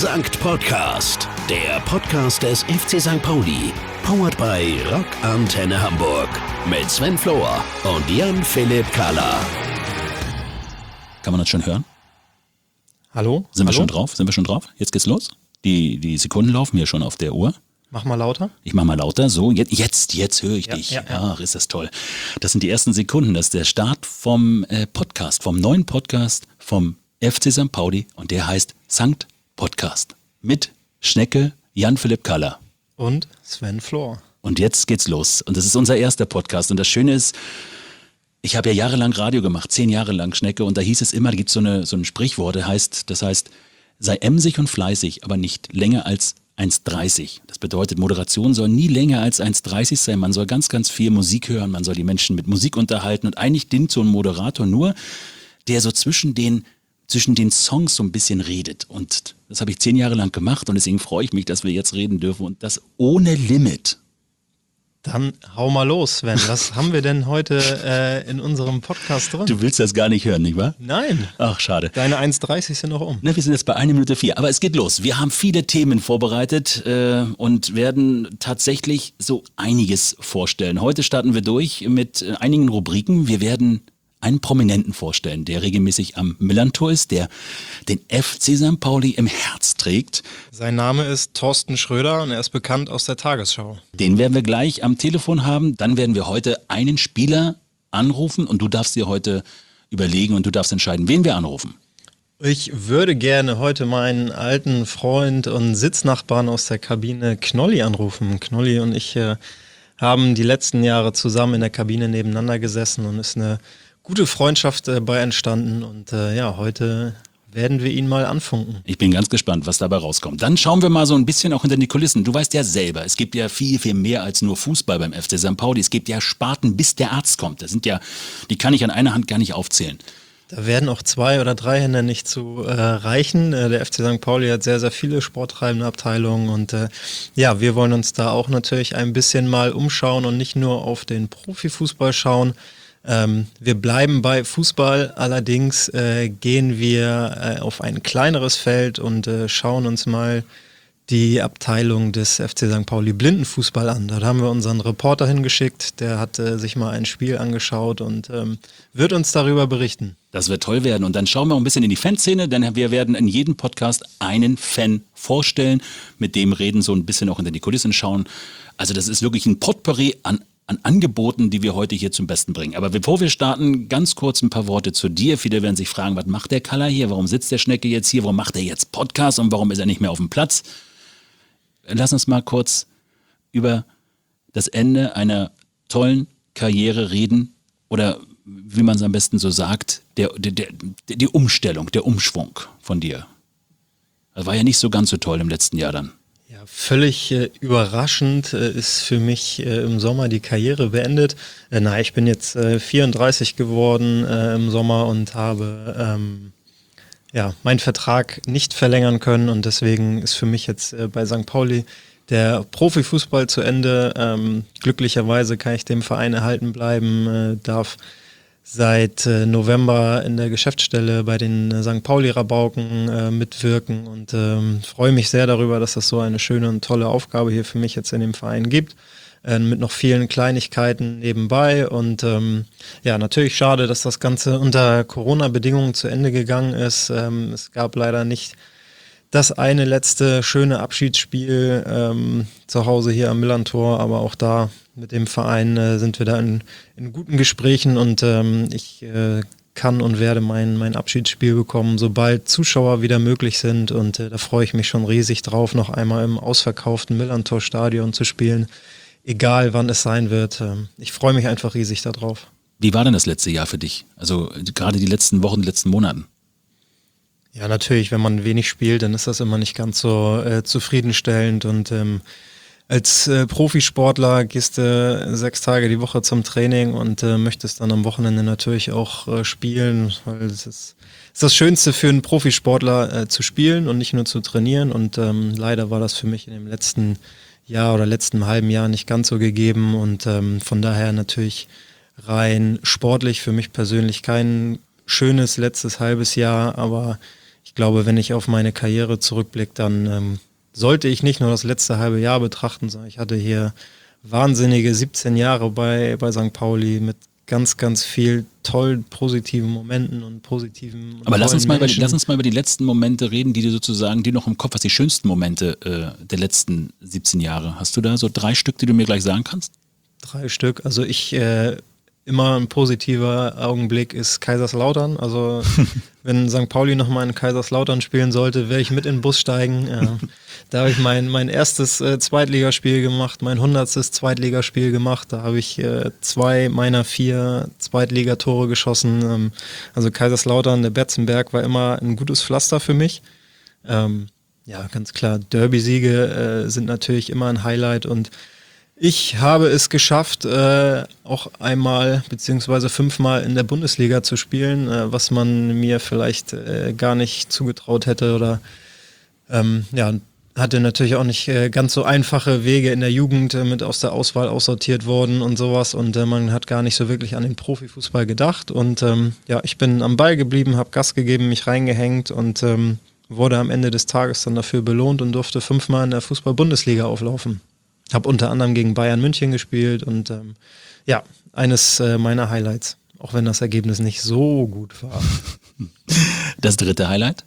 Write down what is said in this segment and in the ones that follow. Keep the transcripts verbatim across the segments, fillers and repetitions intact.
Sankt Podcast, der Podcast des F C Sankt Pauli. Powered by Rock Antenne Hamburg. Mit Sven Flohr und Jan-Philipp Kahler. Kann man das schon hören? Hallo? Sind wir Hallo? schon drauf? Sind wir schon drauf? Jetzt geht's los. Die, die Sekunden laufen hier schon auf der Uhr. Mach mal lauter. Ich mach mal lauter. So, jetzt, jetzt, jetzt höre ich Ja, dich. ja, ja. Ach, ist das toll. Das sind die ersten Sekunden. Das ist der Start vom äh, Podcast, vom neuen Podcast vom F C Sankt Pauli. Und der heißt Sankt Podcast. Mit Schnecke, Jan-Philipp Kahler. Und Sven Flohr. Und jetzt geht's los. Und das ist unser erster Podcast. Und das Schöne ist, ich habe ja jahrelang Radio gemacht, zehn Jahre lang, Schnecke. Und da hieß es immer, da gibt so eine so ein Sprichwort, das heißt, das heißt, sei emsig und fleißig, aber nicht länger als eins dreißig. Das bedeutet, Moderation soll nie länger als eins dreißig sein. Man soll ganz, ganz viel Musik hören, man soll die Menschen mit Musik unterhalten. Und eigentlich dient so ein Moderator nur, der so zwischen den zwischen den Songs so ein bisschen redet. Und das habe ich zehn Jahre lang gemacht und deswegen freue ich mich, dass wir jetzt reden dürfen und das ohne Limit. Dann hau mal los, Sven. Was haben wir denn heute äh, in unserem Podcast drin? Du willst das gar nicht hören, nicht wahr? Nein. Ach, schade. Deine eins dreißig sind noch um. Ne, wir sind jetzt bei einer Minute vier, aber es geht los. Wir haben viele Themen vorbereitet äh, und werden tatsächlich so einiges vorstellen. Heute starten wir durch mit äh, einigen Rubriken. Wir werden einen Prominenten vorstellen, der regelmäßig am Millantor ist, der den F C Sankt Pauli im Herz trägt. Sein Name ist Thorsten Schröder und er ist bekannt aus der Tagesschau. Den werden wir gleich am Telefon haben. Dann werden wir heute einen Spieler anrufen und du darfst dir heute überlegen und du darfst entscheiden, wen wir anrufen. Ich würde gerne heute meinen alten Freund und Sitznachbarn aus der Kabine Knolli anrufen. Knolli und ich äh, haben die letzten Jahre zusammen in der Kabine nebeneinander gesessen und ist eine gute Freundschaft äh, bei entstanden und äh, ja, heute werden wir ihn mal anfunken. Ich bin ganz gespannt, was dabei rauskommt. Dann schauen wir mal so ein bisschen auch hinter die Kulissen. Du weißt ja selber, es gibt ja viel, viel mehr als nur Fußball beim F C Sankt Pauli. Es gibt ja Sparten, bis der Arzt kommt. Das sind ja, die kann ich an einer Hand gar nicht aufzählen. Da werden auch zwei oder drei Hände nicht zu äh, reichen. Äh, der F C Sankt Pauli hat sehr, sehr viele sporttreibende Abteilungen und äh, ja, wir wollen uns da auch natürlich ein bisschen mal umschauen und nicht nur auf den Profifußball schauen. Ähm, wir bleiben bei Fußball, allerdings äh, gehen wir äh, auf ein kleineres Feld und äh, schauen uns mal die Abteilung des F C Sankt Pauli Blindenfußball an. Dort haben wir unseren Reporter hingeschickt, der hat äh, sich mal ein Spiel angeschaut und ähm, wird uns darüber berichten. Das wird toll werden. Und dann schauen wir auch ein bisschen in die Fanszene, denn wir werden in jedem Podcast einen Fan vorstellen, mit dem reden, so ein bisschen auch hinter die Kulissen schauen. Also das ist wirklich ein Potpourri an an Angeboten, die wir heute hier zum Besten bringen. Aber bevor wir starten, ganz kurz ein paar Worte zu dir. Viele werden sich fragen, was macht der Kahler hier? Warum sitzt der Schnecke jetzt hier? Warum macht er jetzt Podcast? Und warum ist er nicht mehr auf dem Platz? Lass uns mal kurz über das Ende einer tollen Karriere reden. Oder wie man es am besten so sagt, der, der, der, die Umstellung, der Umschwung von dir. Das war ja nicht so ganz so toll im letzten Jahr dann. Ja, völlig äh, überraschend äh, ist für mich äh, im Sommer die Karriere beendet. Äh, na, ich bin jetzt äh, vierunddreißig geworden äh, im Sommer und habe ähm, ja, meinen Vertrag nicht verlängern können und deswegen ist für mich jetzt äh, bei Sankt Pauli der Profifußball zu Ende. Ähm, glücklicherweise kann ich dem Verein erhalten bleiben, äh, darf seit äh, November in der Geschäftsstelle bei den äh, Sankt Pauli-Rabauken äh, mitwirken und ähm, freue mich sehr darüber, dass das so eine schöne und tolle Aufgabe hier für mich jetzt in dem Verein gibt, äh, mit noch vielen Kleinigkeiten nebenbei und ähm, ja, natürlich schade, dass das Ganze unter Corona-Bedingungen zu Ende gegangen ist. Ähm, es gab leider nicht das eine letzte schöne Abschiedsspiel ähm, zu Hause hier am Millantor, aber auch da mit dem Verein äh, sind wir da in, in guten Gesprächen und ähm, ich äh, kann und werde mein, mein Abschiedsspiel bekommen, sobald Zuschauer wieder möglich sind und äh, da freue ich mich schon riesig drauf, noch einmal im ausverkauften Millantor-Stadion zu spielen, egal wann es sein wird. Ähm, ich freue mich einfach riesig darauf. Wie war denn das letzte Jahr für dich? Also gerade die letzten Wochen, die letzten Monaten? Ja, natürlich, wenn man wenig spielt, dann ist das immer nicht ganz so äh, zufriedenstellend und ähm, als äh, Profisportler gehst du äh, sechs Tage die Woche zum Training und äh, möchtest dann am Wochenende natürlich auch äh, spielen, weil es ist, ist das Schönste für einen Profisportler äh, zu spielen und nicht nur zu trainieren und ähm, leider war das für mich in dem letzten Jahr oder letzten halben Jahr nicht ganz so gegeben und ähm, von daher natürlich rein sportlich für mich persönlich kein schönes letztes halbes Jahr, aber ich glaube, wenn ich auf meine Karriere zurückblicke, dann ähm, sollte ich nicht nur das letzte halbe Jahr betrachten, sondern ich hatte hier wahnsinnige siebzehn Jahre bei, bei Sankt Pauli mit ganz, ganz viel tollen, positiven Momenten und positiven und Aber lass uns, mal über, Menschen. lass uns mal über die letzten Momente reden, die du sozusagen, die noch im Kopf hast, die schönsten Momente äh, der letzten siebzehn Jahre. Hast du da so drei Stück, die du mir gleich sagen kannst? Drei Stück. Also ich, äh, immer ein positiver Augenblick ist Kaiserslautern. Also wenn Sankt Pauli nochmal in Kaiserslautern spielen sollte, werde ich mit in den Bus steigen. Ja. Da habe ich mein, mein erstes äh, Zweitligaspiel gemacht, mein hundertstes Zweitligaspiel gemacht. Da habe ich äh, zwei meiner vier Zweitligatore geschossen. Ähm, also Kaiserslautern, der Betzenberg war immer ein gutes Pflaster für mich. Ähm, ja, ganz klar, Derby-Siege äh, sind natürlich immer ein Highlight und ich habe es geschafft, äh, auch einmal beziehungsweise fünfmal in der Bundesliga zu spielen, äh, was man mir vielleicht äh, gar nicht zugetraut hätte oder ähm, ja, hatte natürlich auch nicht äh, ganz so einfache Wege in der Jugend äh, mit aus der Auswahl aussortiert worden und sowas und äh, man hat gar nicht so wirklich an den Profifußball gedacht und ähm, ja, ich bin am Ball geblieben, habe Gas gegeben, mich reingehängt und ähm, wurde am Ende des Tages dann dafür belohnt und durfte fünfmal in der Fußball-Bundesliga auflaufen. Habe unter anderem gegen Bayern München gespielt und ähm, ja, eines äh, meiner Highlights, auch wenn das Ergebnis nicht so gut war. Das dritte Highlight?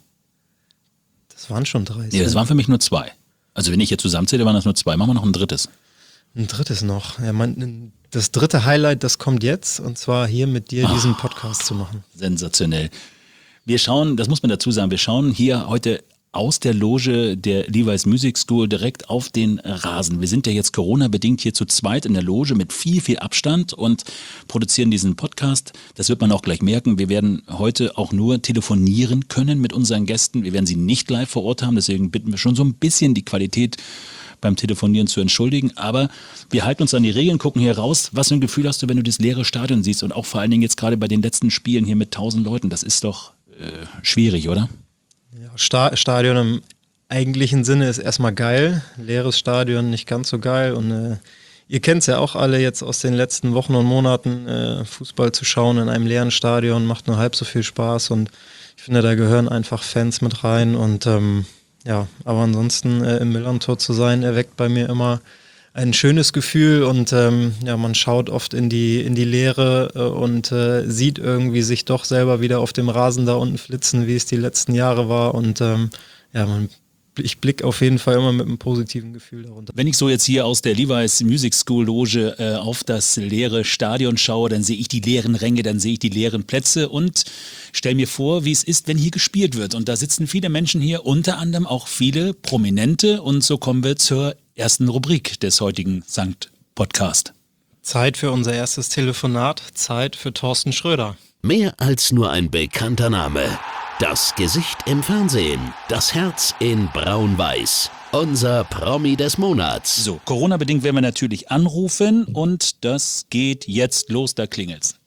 Das waren schon drei. Nee, das waren für mich nur zwei. Also wenn ich hier zusammenzähle, waren das nur zwei. Machen wir noch ein drittes. Ein drittes noch. Ja, mein, das dritte Highlight, das kommt jetzt und zwar hier mit dir diesen Podcast zu machen. Sensationell. Wir schauen, das muss man dazu sagen, wir schauen hier heute aus der Loge der Levi's Music School direkt auf den Rasen. Wir sind ja jetzt Corona-bedingt hier zu zweit in der Loge mit viel, viel Abstand und produzieren diesen Podcast. Das wird man auch gleich merken. Wir werden heute auch nur telefonieren können mit unseren Gästen. Wir werden sie nicht live vor Ort haben, deswegen bitten wir schon so ein bisschen die Qualität beim Telefonieren zu entschuldigen. Aber wir halten uns an die Regeln, gucken hier raus. Was für ein Gefühl hast du, wenn du das leere Stadion siehst und auch vor allen Dingen jetzt gerade bei den letzten Spielen hier mit tausend Leuten? Das ist doch äh, schwierig, oder? Ja, Sta- Stadion im eigentlichen Sinne ist erstmal geil, leeres Stadion nicht ganz so geil und äh, ihr kennt es ja auch alle jetzt aus den letzten Wochen und Monaten, äh, Fußball zu schauen in einem leeren Stadion macht nur halb so viel Spaß und ich finde, da gehören einfach Fans mit rein und ähm, ja, aber ansonsten äh, im Millerntor zu sein, erweckt bei mir immer ein schönes Gefühl und ähm, ja, man schaut oft in die in die Leere äh, und äh, sieht irgendwie sich doch selber wieder auf dem Rasen da unten flitzen, wie es die letzten Jahre war und ähm, ja, man, ich blicke auf jeden Fall immer mit einem positiven Gefühl darunter. Wenn ich so jetzt hier aus der Levi's Music School Loge äh, auf das leere Stadion schaue, dann sehe ich die leeren Ränge, dann sehe ich die leeren Plätze und stelle mir vor, wie es ist, wenn hier gespielt wird. Und da sitzen viele Menschen hier, unter anderem auch viele Prominente und so kommen wir zur ersten Rubrik des heutigen Sankt Podcast. Zeit für unser erstes Telefonat, Zeit für Thorsten Schröder. Mehr als nur ein bekannter Name. Das Gesicht im Fernsehen, das Herz in Braun-Weiß. Unser Promi des Monats. So, Corona-bedingt werden wir natürlich anrufen und das geht jetzt los, da klingelt's.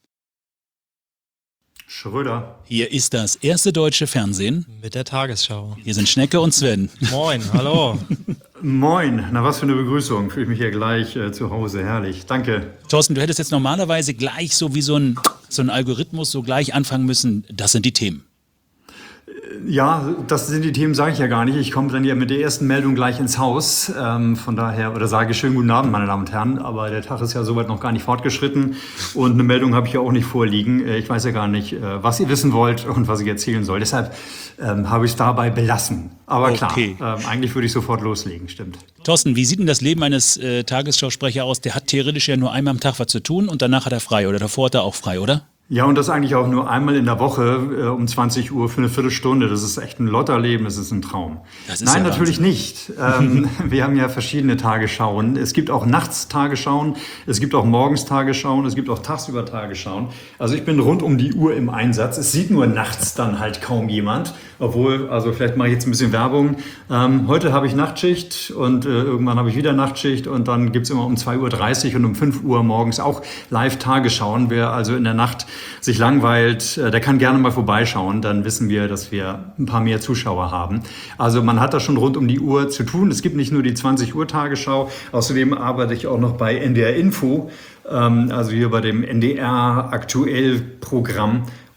Schröder. Hier ist das erste deutsche Fernsehen. Mit der Tagesschau. Hier sind Schnecke und Sven. Moin, hallo. Moin, na was für eine Begrüßung. Fühle ich mich hier gleich äh, zu Hause, herrlich. Danke. Thorsten, du hättest jetzt normalerweise gleich so wie so ein, so ein Algorithmus so gleich anfangen müssen. Das sind die Themen. Ja, das sind die Themen, sage ich ja gar nicht. Ich komme dann ja mit der ersten Meldung gleich ins Haus. Ähm, von daher, oder sage ich schönen guten Abend, meine Damen und Herren. Aber der Tag ist ja soweit noch gar nicht fortgeschritten. Und eine Meldung habe ich ja auch nicht vorliegen. Äh, ich weiß ja gar nicht, äh, was ihr wissen wollt und was ich erzählen soll. Deshalb ähm, habe ich es dabei belassen. Aber klar, Okay. ähm, eigentlich würde ich sofort loslegen, stimmt. Thorsten, wie sieht denn das Leben eines äh, Tagesschausprechers aus? Der hat theoretisch ja nur einmal am Tag was zu tun und danach hat er frei. Oder davor hat er auch frei, oder? Ja, und das eigentlich auch nur einmal in der Woche äh, um zwanzig Uhr für eine Viertelstunde. Das ist echt ein Lotterleben, das ist ein Traum. Das ist Nein, ja natürlich nicht. Ähm, wir haben ja verschiedene Tagesschauen. Es gibt auch nachts Tagesschauen, es gibt auch morgens Tagesschauen, es gibt auch tagsüber Tagesschauen. Also ich bin rund um die Uhr im Einsatz. Es sieht nur nachts dann halt kaum jemand. Obwohl, also vielleicht mache ich jetzt ein bisschen Werbung. Ähm, heute habe ich Nachtschicht und äh, irgendwann habe ich wieder Nachtschicht und dann gibt's immer um zwei Uhr dreißig und um fünf Uhr morgens auch Live-Tagesschauen. Wer also in der Nacht sich langweilt, der kann gerne mal vorbeischauen, dann wissen wir, dass wir ein paar mehr Zuschauer haben. Also man hat da schon rund um die Uhr zu tun. Es gibt nicht nur die zwanzig Uhr Tagesschau, außerdem arbeite ich auch noch bei N D R Info, also hier bei dem N D R Aktuell Programm.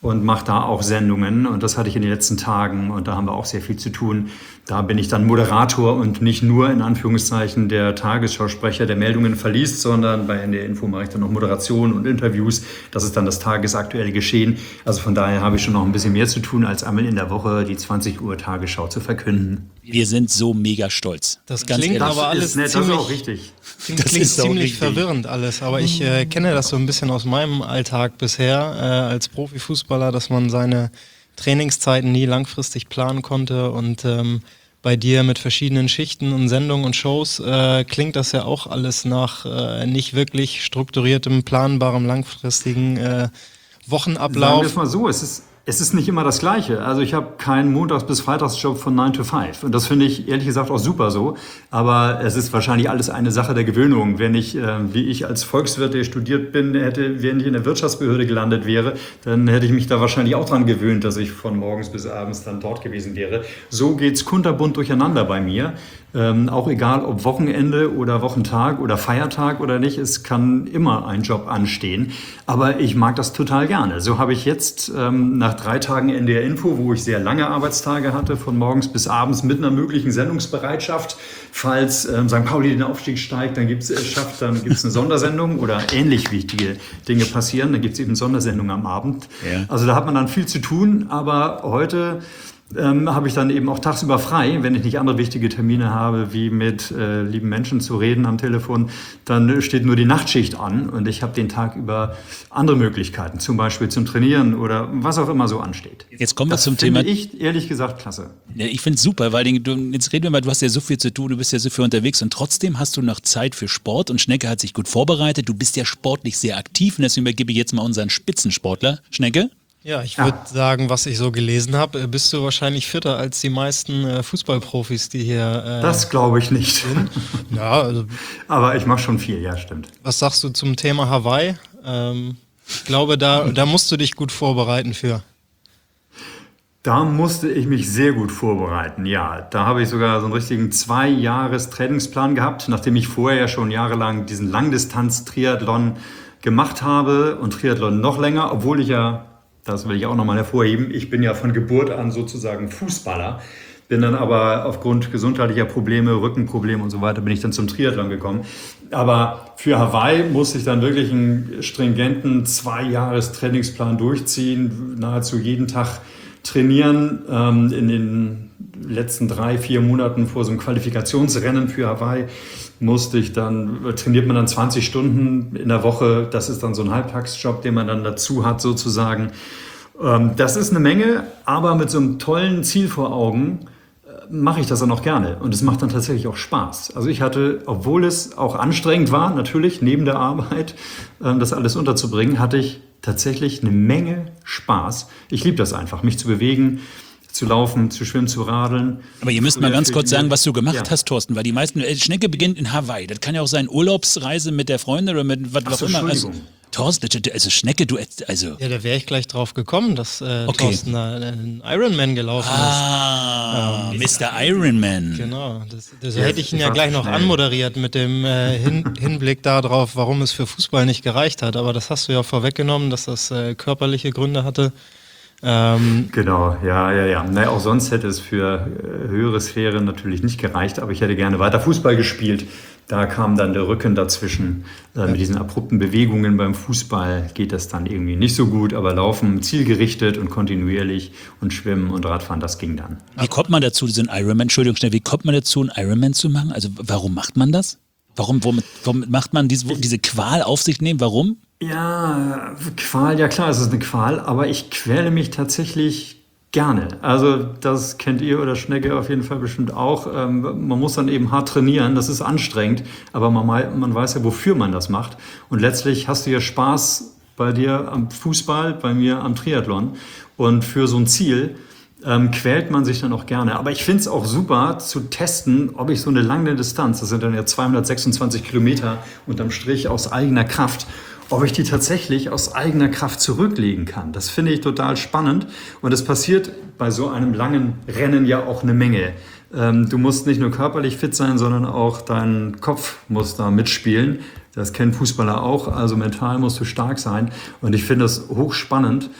und mache da auch Sendungen. Und das hatte ich in den letzten Tagen und da haben wir auch sehr viel zu tun. Da bin ich dann Moderator und nicht nur in Anführungszeichen der Tagesschausprecher, der Meldungen verliest, sondern bei N D R Info mache ich dann noch Moderation und Interviews. Das ist dann das tagesaktuelle Geschehen. Also von daher habe ich schon noch ein bisschen mehr zu tun, als einmal in der Woche die zwanzig Uhr Tagesschau zu verkünden. Wir sind so mega stolz. Das Ganz klingt ehrlich. aber alles ist nett, ziemlich, das ist auch richtig. klingt, Das klingt ist auch ziemlich richtig. verwirrend alles. Aber ich äh, kenne das so ein bisschen aus meinem Alltag bisher äh, als Profifußballer, dass man seine Trainingszeiten nie langfristig planen konnte und ähm, bei dir mit verschiedenen Schichten und Sendungen und Shows äh, klingt das ja auch alles nach äh, nicht wirklich strukturiertem, planbarem, langfristigen äh, Wochenablauf. Sagen wir es mal so, es ist, es ist nicht immer das Gleiche. Also ich habe keinen Montags- bis Freitagsjob von nine to five. Und das finde ich ehrlich gesagt auch super so. Aber es ist wahrscheinlich alles eine Sache der Gewöhnung. Wenn ich, äh, wie ich als Volkswirt, der studiert bin, hätte, wenn ich in der Wirtschaftsbehörde gelandet wäre, dann hätte ich mich da wahrscheinlich auch dran gewöhnt, dass ich von morgens bis abends dann dort gewesen wäre. So geht's kunterbunt durcheinander bei mir. Ähm, auch egal, ob Wochenende oder Wochentag oder Feiertag oder nicht, es kann immer ein Job anstehen. Aber ich mag das total gerne. So habe ich jetzt ähm, nach drei Tagen N D R Info, wo ich sehr lange Arbeitstage hatte, von morgens bis abends mit einer möglichen Sendungsbereitschaft. Falls ähm, Sankt Pauli den Aufstieg steigt, dann gibt's es schafft, dann gibt es eine Sondersendung oder ähnlich wichtige Dinge passieren. Dann gibt es eben Sondersendungen am Abend. Ja. Also da hat man dann viel zu tun. Aber heute Ähm, habe ich dann eben auch tagsüber frei, wenn ich nicht andere wichtige Termine habe, wie mit äh, lieben Menschen zu reden am Telefon, dann steht nur die Nachtschicht an und ich habe den Tag über andere Möglichkeiten, zum Beispiel zum Trainieren oder was auch immer so ansteht. Jetzt kommen wir Das zum finde Thema. ich ehrlich gesagt klasse. Ja, ich finde es super, weil du, jetzt reden wir mal, du hast ja so viel zu tun, du bist ja so viel unterwegs und trotzdem hast du noch Zeit für Sport und Schnecke hat sich gut vorbereitet. Du bist ja sportlich sehr aktiv und deswegen übergebe ich jetzt mal unseren Spitzensportler. Schnecke? Ja, ich würde sagen, was ich so gelesen habe, bist du wahrscheinlich fitter als die meisten äh, Fußballprofis, die hier äh, Das glaube ich nicht. sind. Ja, also, Aber ich mache schon viel, ja, stimmt. was sagst du zum Thema Hawaii? Ähm, ich glaube, da, da musst du dich gut vorbereiten für. Da musste ich mich sehr gut vorbereiten, ja. Da habe ich sogar so einen richtigen Zwei-Jahres-Trainingsplan gehabt, nachdem ich vorher ja schon jahrelang diesen Langdistanz-Triathlon gemacht habe und Triathlon noch länger, obwohl ich ja, das will ich auch nochmal hervorheben, ich bin ja von Geburt an sozusagen Fußballer, bin dann aber aufgrund gesundheitlicher Probleme, Rückenprobleme und so weiter, bin ich dann zum Triathlon gekommen. Aber für Hawaii musste ich dann wirklich einen stringenten Zwei-Jahres-Trainingsplan durchziehen, nahezu jeden Tag trainieren. Ähm, in den letzten drei, vier Monaten vor so einem Qualifikationsrennen für Hawaii musste ich dann, trainiert man dann zwanzig Stunden in der Woche. Das ist dann so ein Halbtagsjob, den man dann dazu hat sozusagen. Ähm, das ist eine Menge, aber mit so einem tollen Ziel vor Augen äh, mache ich das dann auch gerne. Und es macht dann tatsächlich auch Spaß. Also ich hatte, obwohl es auch anstrengend war, natürlich neben der Arbeit, äh, das alles unterzubringen, hatte ich tatsächlich eine Menge Spaß. Ich liebe das einfach, mich zu bewegen, zu laufen, zu schwimmen, zu radeln. Aber ihr müsst mal ganz kurz sagen, was du gemacht Ja. hast, Thorsten, weil die meisten, äh, Schnecke beginnt in Hawaii. Das kann ja auch sein Urlaubsreise mit der Freundin oder mit was Ach so, auch immer. Also, Entschuldigung. Thorsten, also Schnecke, du, also. Ja, da wäre ich gleich drauf gekommen, dass äh, Okay. Thorsten da einen Ironman gelaufen Ah, Mister Ironman. ist. Genau, das, das Ja, hätte ich ihn ich ja war gleich noch schnell. anmoderiert mit dem äh, Hin Hinblick darauf, warum es für Fußball nicht gereicht hat. Aber das hast du ja vorweggenommen, dass das äh, körperliche Gründe hatte. Ähm, Genau, ja, ja, ja. Naja, auch sonst hätte es für äh, höhere Sphären natürlich nicht gereicht, aber ich hätte gerne weiter Fußball gespielt. Da kam dann der Rücken dazwischen. Äh, mit diesen abrupten Bewegungen beim Fußball geht das dann irgendwie nicht so gut, aber Laufen zielgerichtet und kontinuierlich und Schwimmen und Radfahren, das ging dann. Wie kommt man dazu, diesen Ironman, Entschuldigung, schnell, wie kommt man dazu, einen Ironman zu machen? Also warum macht man das? Warum, womit, womit macht man diese, diese Qual auf sich nehmen? Warum? Ja, Qual, ja klar, es ist eine Qual, aber ich quäle mich tatsächlich gerne. Also das kennt ihr oder Schnecke auf jeden Fall bestimmt auch. Ähm, man muss dann eben hart trainieren, das ist anstrengend, aber man, mei- man weiß ja, wofür man das macht. Und letztlich hast du ja Spaß bei dir am Fußball, bei mir am Triathlon. Und für so ein Ziel ähm, quält man sich dann auch gerne. Aber ich finde es auch super zu testen, ob ich so eine lange Distanz, das sind dann ja zweihundertsechsundzwanzig Kilometer unterm Strich aus eigener Kraft, ob ich die tatsächlich aus eigener Kraft zurücklegen kann. Das finde ich total spannend. Und es passiert bei so einem langen Rennen ja auch eine Menge. Ähm, du musst nicht nur körperlich fit sein, sondern auch dein Kopf muss da mitspielen. Das kennen Fußballer auch. Also mental musst du stark sein. Und ich finde das hochspannend,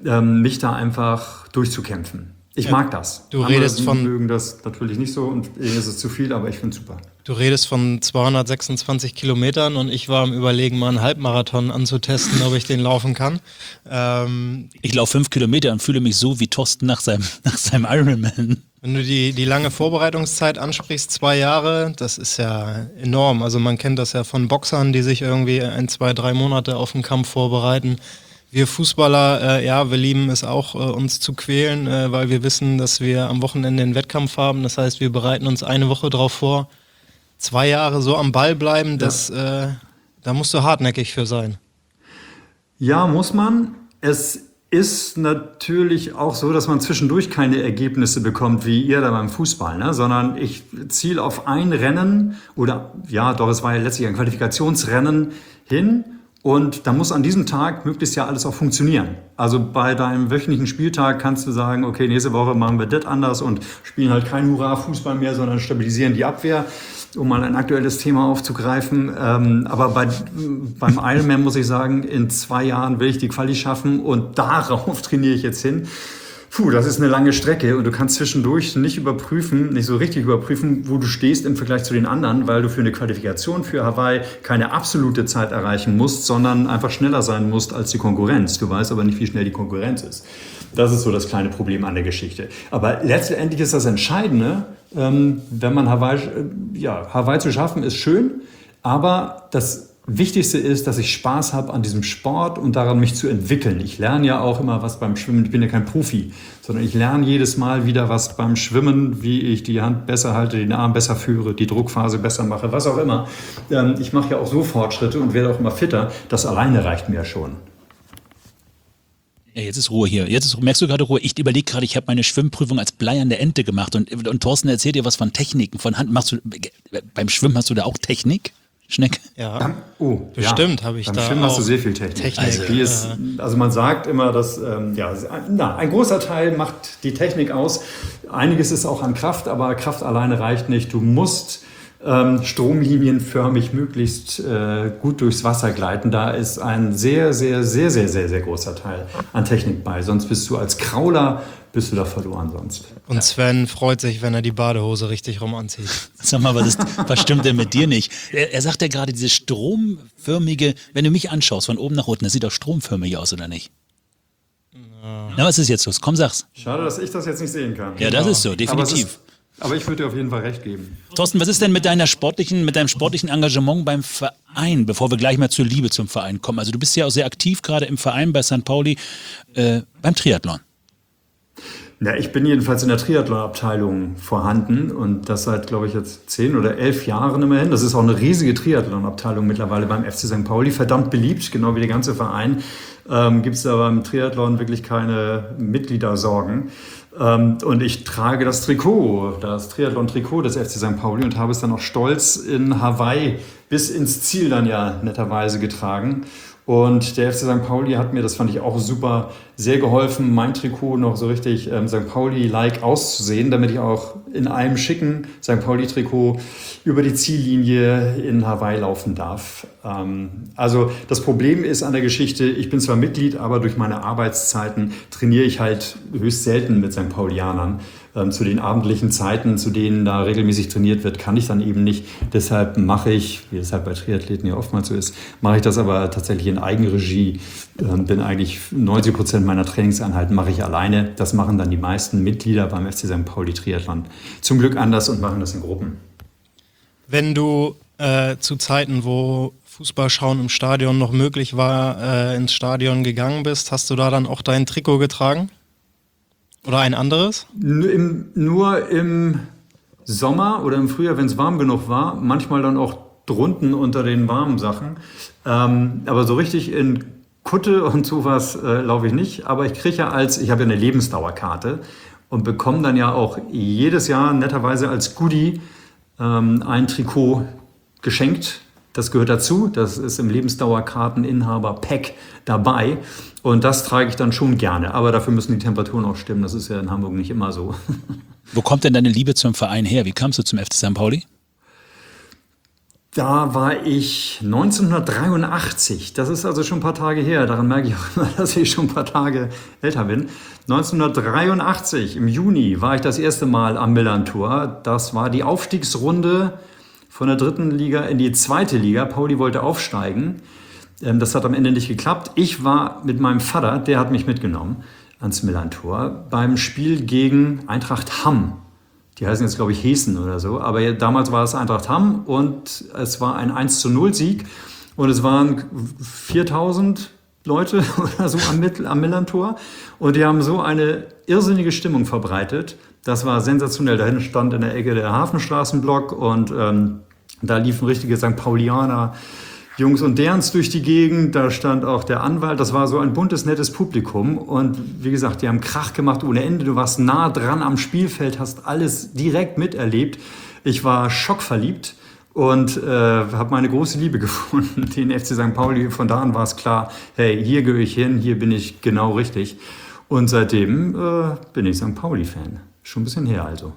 ähm, mich da einfach durchzukämpfen. Ich ja, mag das. Du Andere redest von mögen das natürlich nicht so und ihnen ist es zu viel, aber ich finde es super. Du redest von zweihundertsechsundzwanzig Kilometern und ich war am Überlegen, mal einen Halbmarathon anzutesten, ob ich den laufen kann. Ähm, ich laufe fünf Kilometer und fühle mich so wie Thorsten nach seinem, nach seinem Ironman. Wenn du die, die lange Vorbereitungszeit ansprichst, zwei Jahre, das ist ja enorm. Also man kennt das ja von Boxern, die sich irgendwie ein, zwei, drei Monate auf den Kampf vorbereiten. Wir Fußballer, äh, ja, wir lieben es auch, äh, uns zu quälen, äh, weil wir wissen, dass wir am Wochenende einen Wettkampf haben. Das heißt, wir bereiten uns eine Woche drauf vor. Zwei Jahre so am Ball bleiben, das, ja. äh, da musst du hartnäckig für sein. Ja, muss man. Es ist natürlich auch so, dass man zwischendurch keine Ergebnisse bekommt, wie ihr da beim Fußball, ne? Sondern ich ziele auf ein Rennen oder, ja, doch, es war ja letztlich ein Qualifikationsrennen hin. Und da muss an diesem Tag möglichst ja alles auch funktionieren. Also bei deinem wöchentlichen Spieltag kannst du sagen, okay, nächste Woche machen wir das anders und spielen halt kein Hurra-Fußball mehr, sondern stabilisieren die Abwehr, um mal ein aktuelles Thema aufzugreifen. Ähm, aber bei, beim Ironman muss ich sagen, in zwei Jahren will ich die Quali schaffen und darauf trainiere ich jetzt hin. Puh, das ist eine lange Strecke und du kannst zwischendurch nicht überprüfen, nicht so richtig überprüfen, wo du stehst im Vergleich zu den anderen, weil du für eine Qualifikation für Hawaii keine absolute Zeit erreichen musst, sondern einfach schneller sein musst als die Konkurrenz. Du weißt aber nicht, wie schnell die Konkurrenz ist. Das ist so das kleine Problem an der Geschichte. Aber letztendlich ist das Entscheidende, ähm, wenn man Hawaii, äh, ja, Hawaii zu schaffen, ist schön, aber das Wichtigste ist, dass ich Spaß habe an diesem Sport und daran, mich zu entwickeln. Ich lerne ja auch immer was beim Schwimmen. Ich bin ja kein Profi, sondern ich lerne jedes Mal wieder was beim Schwimmen, wie ich die Hand besser halte, den Arm besser führe, die Druckphase besser mache, was auch immer. Ich mache ja auch so Fortschritte und werde auch immer fitter. Das alleine reicht mir schon. Ja, jetzt ist Ruhe hier. Jetzt ist, merkst du gerade Ruhe? Ich überlege gerade, ich habe meine Schwimmprüfung als bleiernde Ente gemacht und, und Thorsten erzählt dir was von Techniken, von Hand. Machst du, beim Schwimmen hast du da auch Technik? Schnecke? Ja, oh, bestimmt ja. habe ich Beim da Schwimmen hast du sehr viel Technik. Technik. Also, die ist, also man sagt immer, dass ähm, ja, na, ein großer Teil macht die Technik aus. Einiges ist auch an Kraft, aber Kraft alleine reicht nicht. Du musst ähm, stromlinienförmig möglichst äh, gut durchs Wasser gleiten. Da ist ein sehr, sehr, sehr, sehr, sehr, sehr großer Teil an Technik bei. Sonst bist du als Krauler bist du da verloren sonst. Und Sven freut sich, wenn er die Badehose richtig rum anzieht. Sag mal, was, ist, was stimmt denn mit dir nicht? Er, er sagt ja gerade, diese stromförmige, wenn du mich anschaust, von oben nach unten, das sieht doch stromförmig aus, oder nicht? Ja. Na, was ist jetzt los? Komm, sag's. Schade, dass ich das jetzt nicht sehen kann. Ja, das genau. ist so, definitiv. Aber, aber ich würde dir auf jeden Fall recht geben. Thorsten, was ist denn mit deiner sportlichen, mit deinem sportlichen Engagement beim Verein, bevor wir gleich mal zur Liebe zum Verein kommen? Also du bist ja auch sehr aktiv, gerade im Verein bei Sankt Pauli, äh, beim Triathlon. Ja, ich bin jedenfalls in der Triathlon-Abteilung vorhanden und das seit, glaube ich, jetzt zehn oder elf Jahren immerhin. Das ist auch eine riesige Triathlon-Abteilung mittlerweile beim F C Sankt Pauli, verdammt beliebt, genau wie der ganze Verein. Ähm, gibt es da beim Triathlon wirklich keine Mitgliedersorgen. Ähm, und ich trage das Trikot, das Triathlon-Trikot des F C Sankt Pauli und habe es dann auch stolz in Hawaii bis ins Ziel dann ja netterweise getragen. Und der F C Sankt Pauli hat mir, das fand ich auch super, sehr geholfen, mein Trikot noch so richtig ähm, Sankt Pauli-like auszusehen, damit ich auch in einem schicken Sankt Pauli-Trikot über die Ziellinie in Hawaii laufen darf. Ähm, also das Problem ist an der Geschichte, ich bin zwar Mitglied, aber durch meine Arbeitszeiten trainiere ich halt höchst selten mit Sankt Paulianern. Ähm, zu den abendlichen Zeiten, zu denen da regelmäßig trainiert wird, kann ich dann eben nicht. Deshalb mache ich, wie es halt bei Triathleten ja oftmals so ist, mache ich das aber tatsächlich in Eigenregie. Ähm, bin eigentlich neunzig Prozent meiner Trainingseinheiten mache ich alleine. Das machen dann die meisten Mitglieder beim F C Sankt Pauli Triathlon zum Glück anders und machen das in Gruppen. Wenn du äh, zu Zeiten, wo Fußballschauen im Stadion noch möglich war, äh, ins Stadion gegangen bist, hast du da dann auch dein Trikot getragen? Oder ein anderes? Nur im, nur im Sommer oder im Frühjahr, wenn es warm genug war. Manchmal dann auch drunten unter den warmen Sachen. Ähm, aber so richtig in Kutte und sowas äh, laufe ich nicht. Aber ich kriege ja als, ich habe ja eine Lebensdauerkarte und bekomme dann ja auch jedes Jahr netterweise als Goodie ähm, ein Trikot geschenkt. Das gehört dazu, das ist im Lebensdauerkarteninhaber-Pack dabei und das trage ich dann schon gerne, aber dafür müssen die Temperaturen auch stimmen, das ist ja in Hamburg nicht immer so. Wo kommt denn deine Liebe zum Verein her? Wie kamst du zum F C Sankt Pauli? Da war ich neunzehnhundertdreiundachtzig. Das ist also schon ein paar Tage her. Daran merke ich auch immer, dass ich schon ein paar Tage älter bin. neunzehnhundertdreiundachtzig, im Juni, war ich das erste Mal am Millerntor. Das war die Aufstiegsrunde von der dritten Liga in die zweite Liga. Pauli wollte aufsteigen. Das hat am Ende nicht geklappt. Ich war mit meinem Vater, der hat mich mitgenommen ans Millerntor, beim Spiel gegen Eintracht Hamm. Die heißen jetzt, glaube ich, Hessen oder so. Aber damals war es Eintracht Hamm und es war ein eins zu null Sieg. Und es waren viertausend Leute oder so am, Mittel, am Millerntor. Und die haben so eine irrsinnige Stimmung verbreitet. Das war sensationell. Dahin stand in der Ecke der Hafenstraßenblock und ähm, da liefen richtige Sankt Paulianer Jungs und Derns durch die Gegend, da stand auch der Anwalt, das war so ein buntes, nettes Publikum und wie gesagt, die haben Krach gemacht ohne Ende, du warst nah dran am Spielfeld, hast alles direkt miterlebt. Ich war schockverliebt und äh, habe meine große Liebe gefunden, den F C Sankt Pauli. Von da an war es klar, hey, hier gehöre ich hin, hier bin ich genau richtig. Und seitdem äh, bin ich Sankt Pauli-Fan. Schon ein bisschen her also.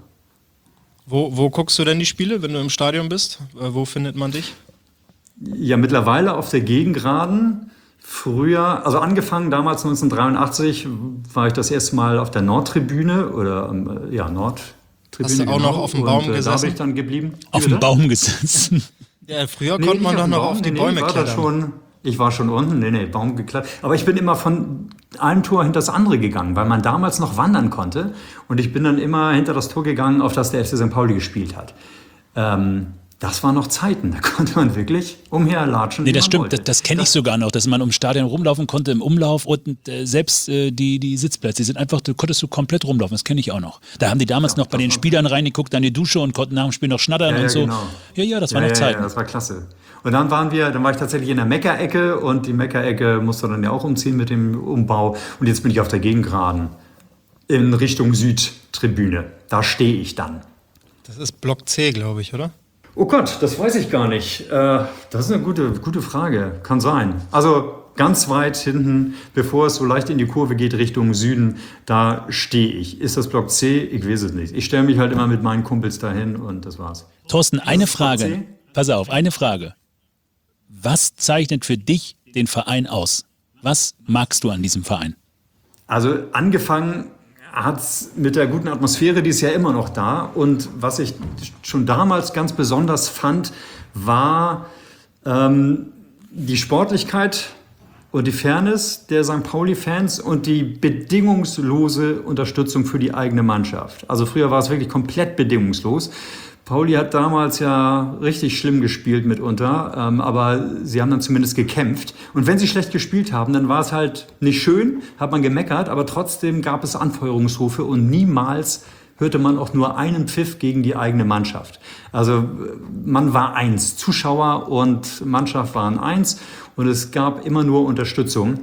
Wo, wo guckst du denn die Spiele, wenn du im Stadion bist? Äh, wo findet man dich? Ja, mittlerweile auf der Gegengraden. Früher, also angefangen damals neunzehnhundertdreiundachtzig, war ich das erste Mal auf der Nordtribüne oder ja, Nordtribüne. Hast du auch genau. noch auf dem Baum und, äh, gesessen? Da bin ich dann geblieben. Auf dem Baum gesessen. Ja, früher Nee, konnte man nicht doch noch Baum, auf die nee, Bäume ich war da klettern. schon, ich war schon unten, nee, nee, Baum geklettert. Aber ich bin immer von einem Tor hinter das andere gegangen, weil man damals noch wandern konnte. Und ich bin dann immer hinter das Tor gegangen, auf das der F C Sankt Pauli gespielt hat. Ähm, Das waren noch Zeiten, da konnte man wirklich umherlatschen. Nee, wie das man stimmt, wollte. das, das kenne ich sogar noch, dass man um Stadion rumlaufen konnte im Umlauf und äh, selbst äh, die, die Sitzplätze, die sind einfach, da konntest du komplett rumlaufen, das kenne ich auch noch. Da haben die damals Ja, noch bei den das war- Spielern reingeguckt, an die Dusche und konnten nach dem Spiel noch schnattern Ja, ja, und so. genau. Ja, ja, das Ja, waren noch ja, Zeiten. ja, das war klasse. Und dann waren wir, dann war ich tatsächlich in der Meckerecke und die Meckerecke musste dann ja auch umziehen mit dem Umbau. Und jetzt bin ich auf der Gegengraden in Richtung Südtribüne. Da stehe ich dann. Das ist Block C, glaube ich, oder? Oh Gott, das weiß ich gar nicht. Äh, das ist eine gute, gute Frage. Kann sein. Also ganz weit hinten, bevor es so leicht in die Kurve geht Richtung Süden, da stehe ich. Ist das Block C? Ich weiß es nicht. Ich stelle mich halt immer mit meinen Kumpels dahin und das war's. Thorsten, eine ist Block Frage, C? pass auf, eine Frage. Was zeichnet für dich den Verein aus? Was magst du an diesem Verein? Also angefangen hat es mit der guten Atmosphäre, die ist ja immer noch da. Und was ich schon damals ganz besonders fand, war ähm, die Sportlichkeit und die Fairness der Sankt Pauli-Fans und die bedingungslose Unterstützung für die eigene Mannschaft. Also früher war es wirklich komplett bedingungslos. Pauli hat damals ja richtig schlimm gespielt mitunter, ähm, aber sie haben dann zumindest gekämpft. Und wenn sie schlecht gespielt haben, dann war es halt nicht schön, hat man gemeckert, aber trotzdem gab es Anfeuerungsrufe und niemals hörte man auch nur einen Pfiff gegen die eigene Mannschaft. Also man war eins, Zuschauer und Mannschaft waren eins und es gab immer nur Unterstützung.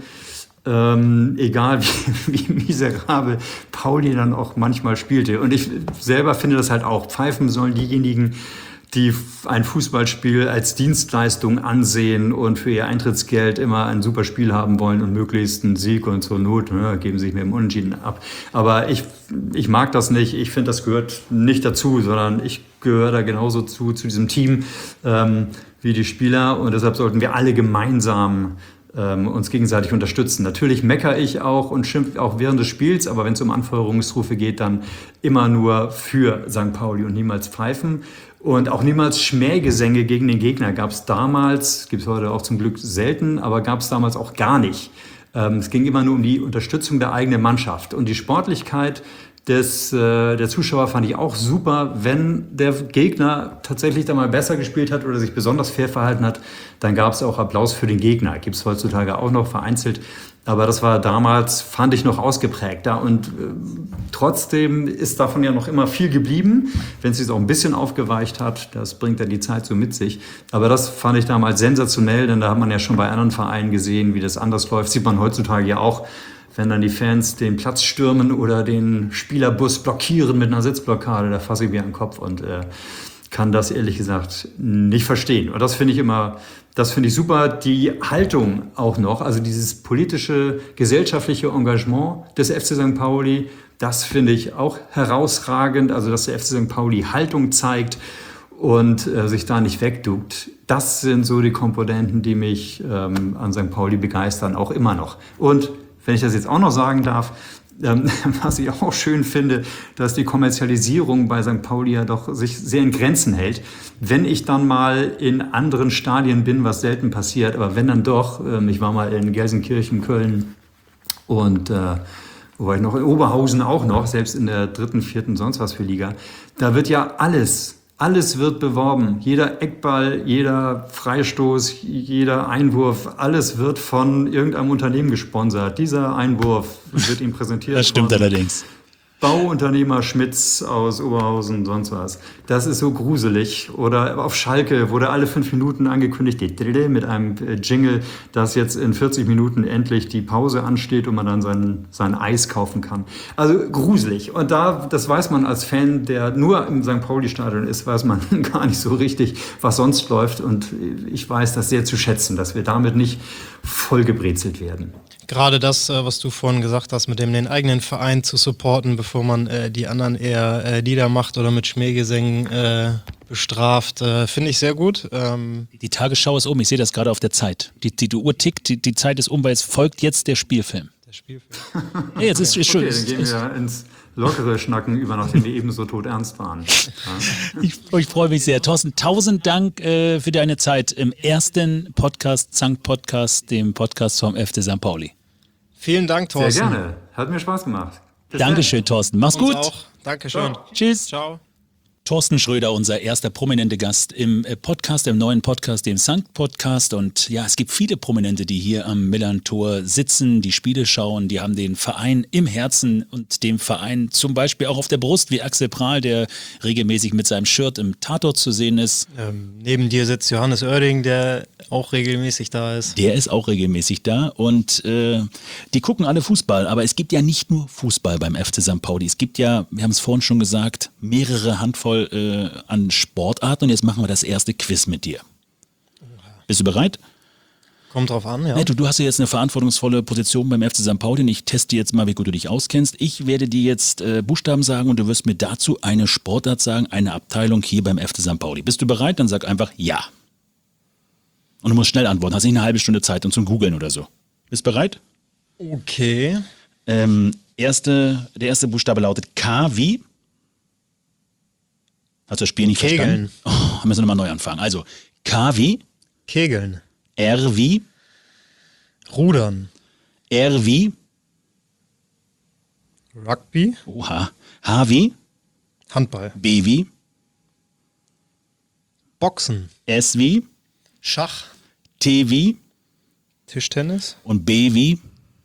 Ähm, egal wie, wie miserabel Pauli dann auch manchmal spielte. Und ich selber finde das halt auch. Pfeifen sollen diejenigen, die ein Fußballspiel als Dienstleistung ansehen und für ihr Eintrittsgeld immer ein super Spiel haben wollen und möglichst einen Sieg und zur Not ja, geben sich mit dem Unentschieden ab. Aber ich, ich mag das nicht. Ich finde, das gehört nicht dazu, sondern ich gehöre da genauso zu, zu diesem Team ähm, wie die Spieler. Und deshalb sollten wir alle gemeinsam uns gegenseitig unterstützen. Natürlich meckere ich auch und schimpfe auch während des Spiels, aber wenn es um Anfeuerungsrufe geht, dann immer nur für Sankt Pauli und niemals pfeifen. Und auch niemals Schmähgesänge gegen den Gegner gab es damals, gibt es heute auch zum Glück selten, aber gab es damals auch gar nicht. Es ging immer nur um die Unterstützung der eigenen Mannschaft. Und die Sportlichkeit des, äh, der Zuschauer fand ich auch super. Wenn der Gegner tatsächlich da mal besser gespielt hat oder sich besonders fair verhalten hat, dann gab es auch Applaus für den Gegner. Gibt es heutzutage auch noch vereinzelt. Aber das war damals, fand ich, noch ausgeprägter. Und äh, trotzdem ist davon ja noch immer viel geblieben, wenn es sich auch ein bisschen aufgeweicht hat. Das bringt ja die Zeit so mit sich. Aber das fand ich damals sensationell, denn da hat man ja schon bei anderen Vereinen gesehen, wie das anders läuft. Sieht man heutzutage ja auch, wenn dann die Fans den Platz stürmen oder den Spielerbus blockieren mit einer Sitzblockade, da fasse ich mir an den Kopf und äh, kann das ehrlich gesagt nicht verstehen. Und das finde ich immer, das finde ich super. Die Haltung auch noch, also dieses politische, gesellschaftliche Engagement des F C Sankt Pauli, das finde ich auch herausragend. Also dass der F C Sankt Pauli Haltung zeigt und äh, sich da nicht wegduckt. Das sind so die Komponenten, die mich ähm, an Sankt Pauli begeistern, auch immer noch. Und wenn ich das jetzt auch noch sagen darf, ähm, was ich auch schön finde, dass die Kommerzialisierung bei Sankt Pauli ja doch sich sehr in Grenzen hält. Wenn ich dann mal in anderen Stadien bin, was selten passiert, aber wenn dann doch, ähm, ich war mal in Gelsenkirchen, Köln und äh, wo war ich noch, in Oberhausen auch noch, selbst in der dritten, vierten, sonst was für Liga, da wird ja alles Alles wird beworben. Jeder Eckball, jeder Freistoß, jeder Einwurf, alles wird von irgendeinem Unternehmen gesponsert. Dieser Einwurf wird ihm präsentiert. Das stimmt allerdings. Bauunternehmer Schmitz aus Oberhausen, sonst was. Das ist so gruselig. Oder auf Schalke wurde alle fünf Minuten angekündigt, mit einem Jingle, dass jetzt in vierzig Minuten endlich die Pause ansteht und man dann sein, sein Eis kaufen kann. Also gruselig. Und da, das weiß man als Fan, der nur im Sankt Pauli-Stadion ist, weiß man gar nicht so richtig, was sonst läuft. Und ich weiß das sehr zu schätzen, dass wir damit nicht vollgebrezelt werden. Gerade das, was du vorhin gesagt hast, mit dem den eigenen Verein zu supporten, bevor man äh, die anderen eher äh, niedermacht oder mit Schmähgesängen äh, bestraft, äh, finde ich sehr gut. Ähm Die Tagesschau ist um, ich sehe das gerade auf der Zeit. Die, die, die Uhr tickt, die, die Zeit ist um, weil es folgt jetzt der Spielfilm. Der Spielfilm. Hey, jetzt ist, ist schön. Okay, dann gehen wir ins lockere Schnacken über, nachdem wir eben so tot ernst waren. Ja. Ich, ich freue mich sehr. Thorsten, tausend Dank äh, für deine Zeit im ersten Podcast, Sankt Podcast, dem Podcast vom F C Sankt Pauli. Vielen Dank, Thorsten. Sehr gerne. Hat mir Spaß gemacht. Bis Dankeschön, Thorsten. Mach's Uns gut. auch. Dankeschön. Ciao. Tschüss. Ciao. Thorsten Schröder, unser erster prominente Gast im Podcast, im neuen Podcast, dem Sankt Podcast. Und ja, es gibt viele Prominente, die hier am Millern-Tor sitzen, die Spiele schauen, die haben den Verein im Herzen und dem Verein zum Beispiel auch auf der Brust, wie Axel Prahl, der regelmäßig mit seinem Shirt im Tatort zu sehen ist. Ähm, neben dir sitzt Johannes Oerding, der auch regelmäßig da ist. Der ist auch regelmäßig da und äh, die gucken alle Fußball, aber es gibt ja nicht nur Fußball beim F C Sankt Pauli. Es gibt ja, wir haben es vorhin schon gesagt, mehrere Handvoll äh, an Sportarten und jetzt machen wir das erste Quiz mit dir. Bist du bereit? Kommt drauf an, ja. Nee, du, du hast ja jetzt eine verantwortungsvolle Position beim F C Sankt Pauli und ich teste jetzt mal, wie gut du dich auskennst. Ich werde dir jetzt äh, Buchstaben sagen und du wirst mir dazu eine Sportart sagen, eine Abteilung hier beim F C Sankt Pauli. Bist du bereit? Dann sag einfach ja. Und du musst schnell antworten, hast nicht eine halbe Stunde Zeit und zum Googeln oder so. Bist bereit? Okay. Ähm, erste, der erste Buchstabe lautet K wie? Hast du das Spiel nicht Kegeln. verstanden? Oh, müssen wir nochmal neu anfangen. Also K wie? Kegeln. R wie? Rudern. R wie? Rugby. Oha. H wie? Handball. B wie? Boxen. S wie? Schach. T wie? Tischtennis. Und B wie?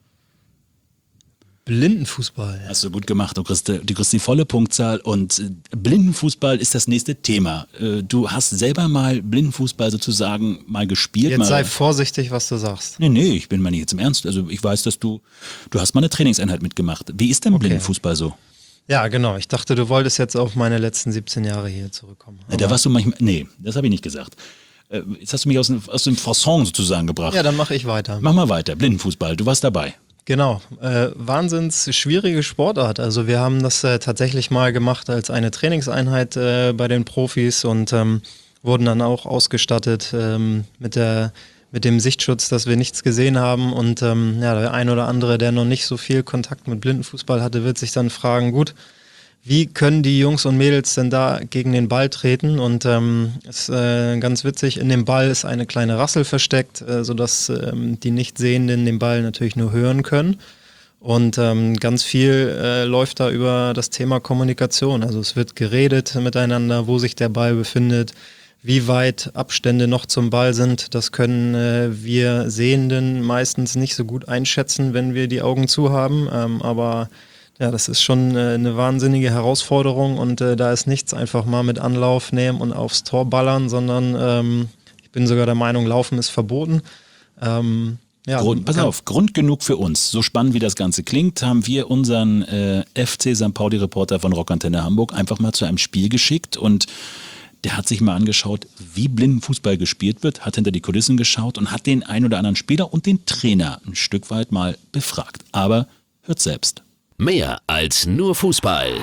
Blindenfußball. Hast du gut gemacht. Du kriegst, du kriegst die volle Punktzahl und äh, Blindenfußball ist das nächste Thema. Äh, du hast selber mal Blindenfußball sozusagen mal gespielt. Jetzt mal, sei vorsichtig, was du sagst. Nee, nee, ich bin mal nicht jetzt im Ernst. Also ich weiß, dass du, du hast mal eine Trainingseinheit mitgemacht. Wie ist denn Okay. Blindenfußball so? Ja, genau. Ich dachte, du wolltest jetzt auf meine letzten siebzehn Jahre hier zurückkommen. Ja, da warst du manchmal, nee, das habe ich nicht gesagt. Äh, Jetzt hast du mich aus dem, aus dem Fasson sozusagen gebracht. Ja, dann mache ich weiter. Mach mal weiter. Blindenfußball, du warst dabei. Genau, äh, wahnsinns schwierige Sportart. Also wir haben das äh, tatsächlich mal gemacht als eine Trainingseinheit äh, bei den Profis und ähm, wurden dann auch ausgestattet ähm, mit der mit dem Sichtschutz, dass wir nichts gesehen haben. Und ähm, ja, der ein oder andere, der noch nicht so viel Kontakt mit Blindenfußball hatte, wird sich dann fragen, gut, wie können die Jungs und Mädels denn da gegen den Ball treten? Und ähm, ist äh, ganz witzig, in dem Ball ist eine kleine Rassel versteckt, äh, sodass ähm, die Nichtsehenden den Ball natürlich nur hören können. Und ähm, ganz viel äh, läuft da über das Thema Kommunikation. Also es wird geredet miteinander, wo sich der Ball befindet, wie weit Abstände noch zum Ball sind. Das können äh, wir Sehenden meistens nicht so gut einschätzen, wenn wir die Augen zu haben. Ähm, aber ja, das ist schon äh, eine wahnsinnige Herausforderung und äh, da ist nichts einfach mal mit Anlauf nehmen und aufs Tor ballern, sondern ähm, ich bin sogar der Meinung, Laufen ist verboten. Ähm, ja, Grund, pass auf, Grund genug für uns. So spannend wie das Ganze klingt, haben wir unseren äh, F C Sankt Pauli-Reporter von Rockantenne Hamburg einfach mal zu einem Spiel geschickt und der hat sich mal angeschaut, wie Blindenfußball gespielt wird, hat hinter die Kulissen geschaut und hat den ein oder anderen Spieler und den Trainer ein Stück weit mal befragt. Aber hört selbst. Mehr als nur Fußball.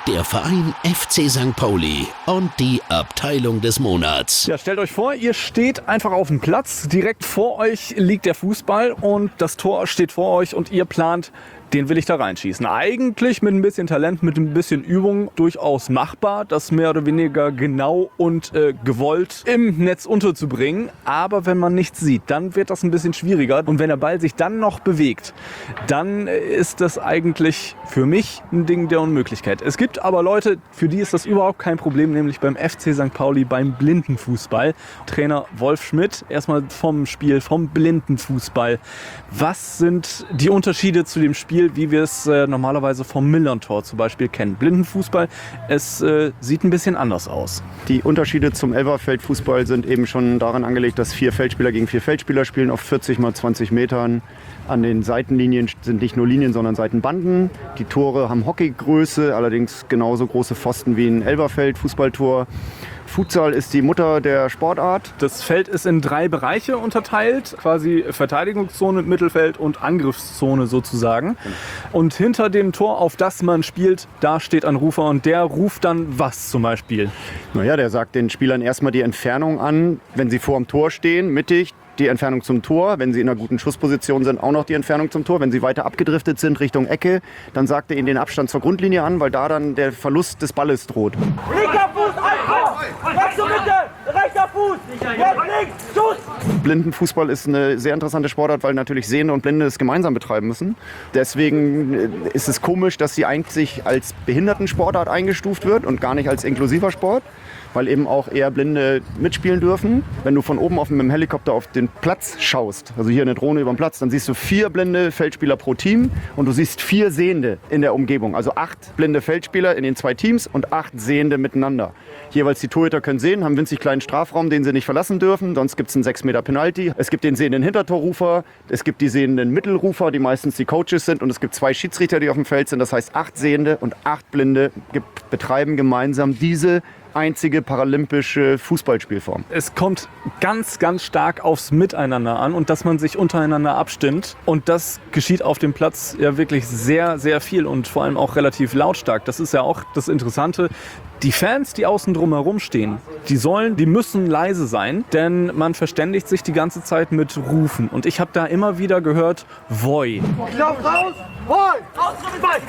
der Verein F C Sankt Pauli und die Abteilung des Monats. Ja, stellt euch vor, ihr steht einfach auf dem Platz, direkt vor euch liegt der Fußball und das Tor steht vor euch und ihr plant, den will ich da reinschießen. Eigentlich mit ein bisschen Talent, mit ein bisschen Übung durchaus machbar, das mehr oder weniger genau und äh, gewollt im Netz unterzubringen. Aber wenn man nichts sieht, dann wird das ein bisschen schwieriger. Und wenn der Ball sich dann noch bewegt, dann ist das eigentlich für mich ein Ding der Unmöglichkeit. Es gibt aber Leute, für die ist das überhaupt kein Problem, nämlich beim F C Sankt Pauli, beim Blindenfußball. Trainer Wolf Schmidt, erstmal vom Spiel, vom Blindenfußball. Was sind die Unterschiede zu dem Spiel, wie wir es äh, normalerweise vom Millern-Tor zum Beispiel kennen? Blindenfußball, es äh, sieht ein bisschen anders aus. Die Unterschiede zum Elferfeldfußball sind eben schon daran angelegt, dass vier Feldspieler gegen vier Feldspieler spielen auf vierzig mal zwanzig Metern. An den Seitenlinien sind nicht nur Linien, sondern Seitenbanden. Die Tore haben Hockeygröße, allerdings genauso große Pfosten wie ein Elferfeld-Fußballtor. Futsal ist die Mutter der Sportart. Das Feld ist in drei Bereiche unterteilt, quasi Verteidigungszone, Mittelfeld und Angriffszone sozusagen. Und hinter dem Tor, auf das man spielt, da steht ein Rufer und der ruft dann was zum Beispiel? Naja, der sagt den Spielern erstmal die Entfernung an, wenn sie vor dem Tor stehen, mittig. Die Entfernung zum Tor, wenn sie in einer guten Schussposition sind, auch noch die Entfernung zum Tor. Wenn sie weiter abgedriftet sind Richtung Ecke, dann sagt er ihnen den Abstand zur Grundlinie an, weil da dann der Verlust des Balles droht. Linker Fuß, Einkauf! Rechts zur Mitte! Rechter Fuß! Jetzt links! Schuss! Blindenfußball ist eine sehr interessante Sportart, weil natürlich Sehende und Blinde es gemeinsam betreiben müssen. Deswegen ist es komisch, dass sie eigentlich als Behindertensportart eingestuft wird und gar nicht als inklusiver Sport, weil eben auch eher Blinde mitspielen dürfen. Wenn du von oben auf mit dem Helikopter auf den Platz schaust, also hier eine Drohne über den Platz, dann siehst du vier blinde Feldspieler pro Team und du siehst vier Sehende in der Umgebung. Also acht blinde Feldspieler in den zwei Teams und acht Sehende miteinander. Jeweils die Torhüter können sehen, haben einen winzig kleinen Strafraum, den sie nicht verlassen dürfen. Sonst gibt es einen sechs Meter Penalty. Es gibt den sehenden Hintertorrufer, es gibt die sehenden Mittelrufer, die meistens die Coaches sind. Und es gibt zwei Schiedsrichter, die auf dem Feld sind. Das heißt, acht Sehende und acht Blinde betreiben gemeinsam diese einzige paralympische Fußballspielform. Es kommt ganz, ganz stark aufs Miteinander an und dass man sich untereinander abstimmt. Und das geschieht auf dem Platz ja wirklich sehr, sehr viel und vor allem auch relativ lautstark. Das ist ja auch das Interessante. Die Fans, die außen drum herum stehen, die sollen, die müssen leise sein, denn man verständigt sich die ganze Zeit mit Rufen. Und ich habe da immer wieder gehört, Voi. Lauf raus! Voi! Raus mit Ball!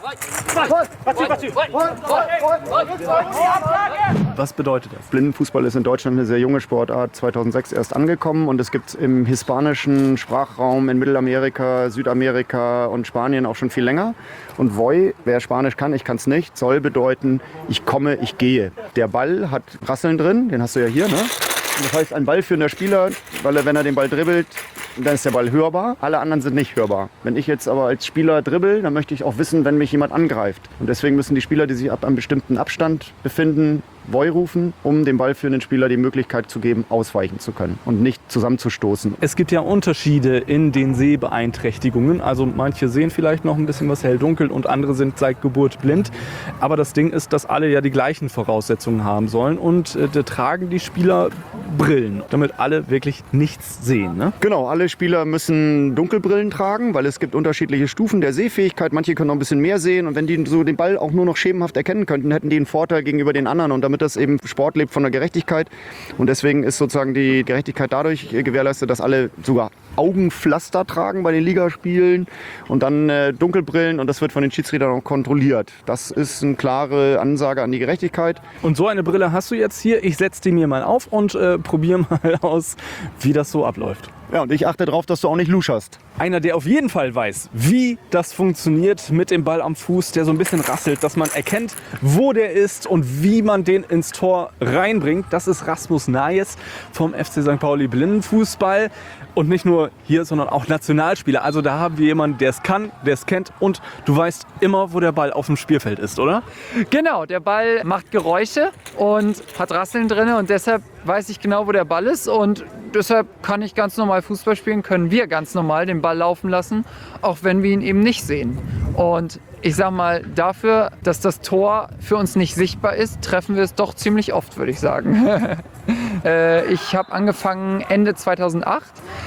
Was bedeutet das? Blindenfußball ist in Deutschland eine sehr junge Sportart, zweitausendsechs erst angekommen und es gibt im hispanischen Sprachraum in Mittelamerika, Südamerika und Spanien auch schon viel länger. Und Voi, wer Spanisch kann, ich kann es nicht, soll bedeuten, ich komme, ich gehe. Der Ball hat Rasseln drin, den hast du ja hier, ne? Das heißt, ein ballführender Spieler, weil er, wenn er den Ball dribbelt, dann ist der Ball hörbar. Alle anderen sind nicht hörbar. Wenn ich jetzt aber als Spieler dribbel, dann möchte ich auch wissen, wenn mich jemand angreift. Und deswegen müssen die Spieler, die sich ab einem bestimmten Abstand befinden, Voi rufen, um dem ballführenden Spieler die Möglichkeit zu geben, ausweichen zu können und nicht zusammenzustoßen. Es gibt ja Unterschiede in den Sehbeeinträchtigungen. Also manche sehen vielleicht noch ein bisschen was hell-dunkel und andere sind seit Geburt blind. Aber das Ding ist, dass alle ja die gleichen Voraussetzungen haben sollen und äh, da tragen die Spieler Brillen, damit alle wirklich nichts sehen. Ne? Genau, alle Spieler müssen Dunkelbrillen tragen, weil es gibt unterschiedliche Stufen der Sehfähigkeit. Manche können noch ein bisschen mehr sehen und wenn die so den Ball auch nur noch schemenhaft erkennen könnten, hätten die einen Vorteil gegenüber den anderen. Und damit das eben Sport lebt von der Gerechtigkeit und deswegen ist sozusagen die Gerechtigkeit dadurch gewährleistet, dass alle sogar Augenpflaster tragen bei den Ligaspielen und dann äh, Dunkelbrillen und das wird von den Schiedsrichtern auch kontrolliert. Das ist eine klare Ansage an die Gerechtigkeit. Und so eine Brille hast du jetzt hier. Ich setze die mir mal auf und äh, probiere mal aus, wie das so abläuft. Ja, und ich achte darauf, dass du auch nicht luscherst. Einer, der auf jeden Fall weiß, wie das funktioniert mit dem Ball am Fuß, der so ein bisschen rasselt, dass man erkennt, wo der ist und wie man den ins Tor reinbringt, das ist Rasmus Najes vom F C Sankt Pauli Blindenfußball. Und nicht nur hier, sondern auch Nationalspieler. Also da haben wir jemanden, der es kann, der es kennt und du weißt immer, wo der Ball auf dem Spielfeld ist, oder? Genau, der Ball macht Geräusche und hat Rasseln drin und deshalb weiß ich genau, wo der Ball ist und deshalb kann ich ganz normal Fußball spielen, können wir ganz normal den Ball laufen lassen, auch wenn wir ihn eben nicht sehen. Und ich sag mal, dafür, dass das Tor für uns nicht sichtbar ist, treffen wir es doch ziemlich oft, würde ich sagen. äh, ich habe angefangen Ende zweitausendacht.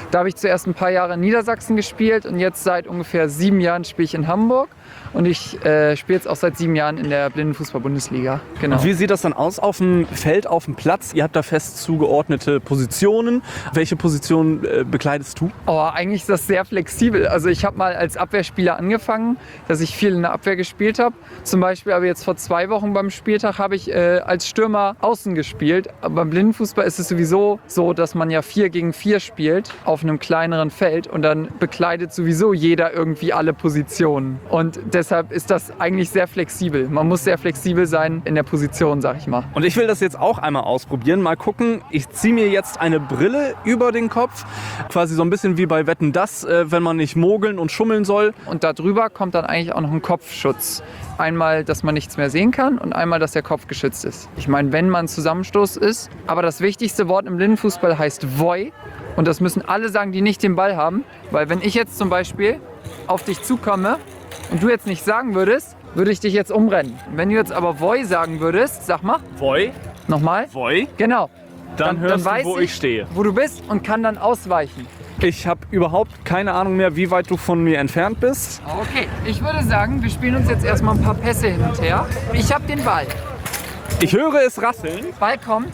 Da habe ich zuerst ein paar Jahre in Niedersachsen gespielt und jetzt seit ungefähr sieben Jahren spiele ich in Hamburg. Und ich äh, spiele jetzt auch seit sieben Jahren in der Blindenfußball-Bundesliga. Genau. Und wie sieht das dann aus auf dem Feld, auf dem Platz? Ihr habt da fest zugeordnete Positionen. Welche Position äh, bekleidest du? Oh, eigentlich ist das sehr flexibel. Also ich habe mal als Abwehrspieler angefangen, dass ich viel in der Abwehr gespielt habe. Zum Beispiel aber jetzt vor zwei Wochen beim Spieltag habe ich äh, als Stürmer außen gespielt. Aber beim Blindenfußball ist es sowieso so, dass man ja vier gegen vier spielt auf einem kleineren Feld und dann bekleidet sowieso jeder irgendwie alle Positionen. Und deshalb ist das eigentlich sehr flexibel. Man muss sehr flexibel sein in der Position, sag ich mal. Und ich will das jetzt auch einmal ausprobieren. Mal gucken, ich ziehe mir jetzt eine Brille über den Kopf. Quasi so ein bisschen wie bei Wetten, dass, äh, wenn man nicht mogeln und schummeln soll. Und darüber kommt dann eigentlich auch noch ein Kopfschutz. Einmal, dass man nichts mehr sehen kann und einmal, dass der Kopf geschützt ist. Ich meine, wenn man Zusammenstoß ist. Aber das wichtigste Wort im Blindenfußball heißt Voy. Und das müssen alle sagen, die nicht den Ball haben. Weil wenn ich jetzt zum Beispiel auf dich zukomme und du jetzt nicht sagen würdest, würde ich dich jetzt umrennen. Wenn du jetzt aber Voy sagen würdest, sag mal. Voy? Nochmal? Voy? Genau. Dann, Dann, hörst dann weiß du, wo ich stehe. Wo du bist und kann dann ausweichen. Ich habe überhaupt keine Ahnung mehr, wie weit du von mir entfernt bist. Okay, ich würde sagen, wir spielen uns jetzt erstmal ein paar Pässe hin und her. Ich habe den Ball. Ich höre es rasseln. Ball kommt.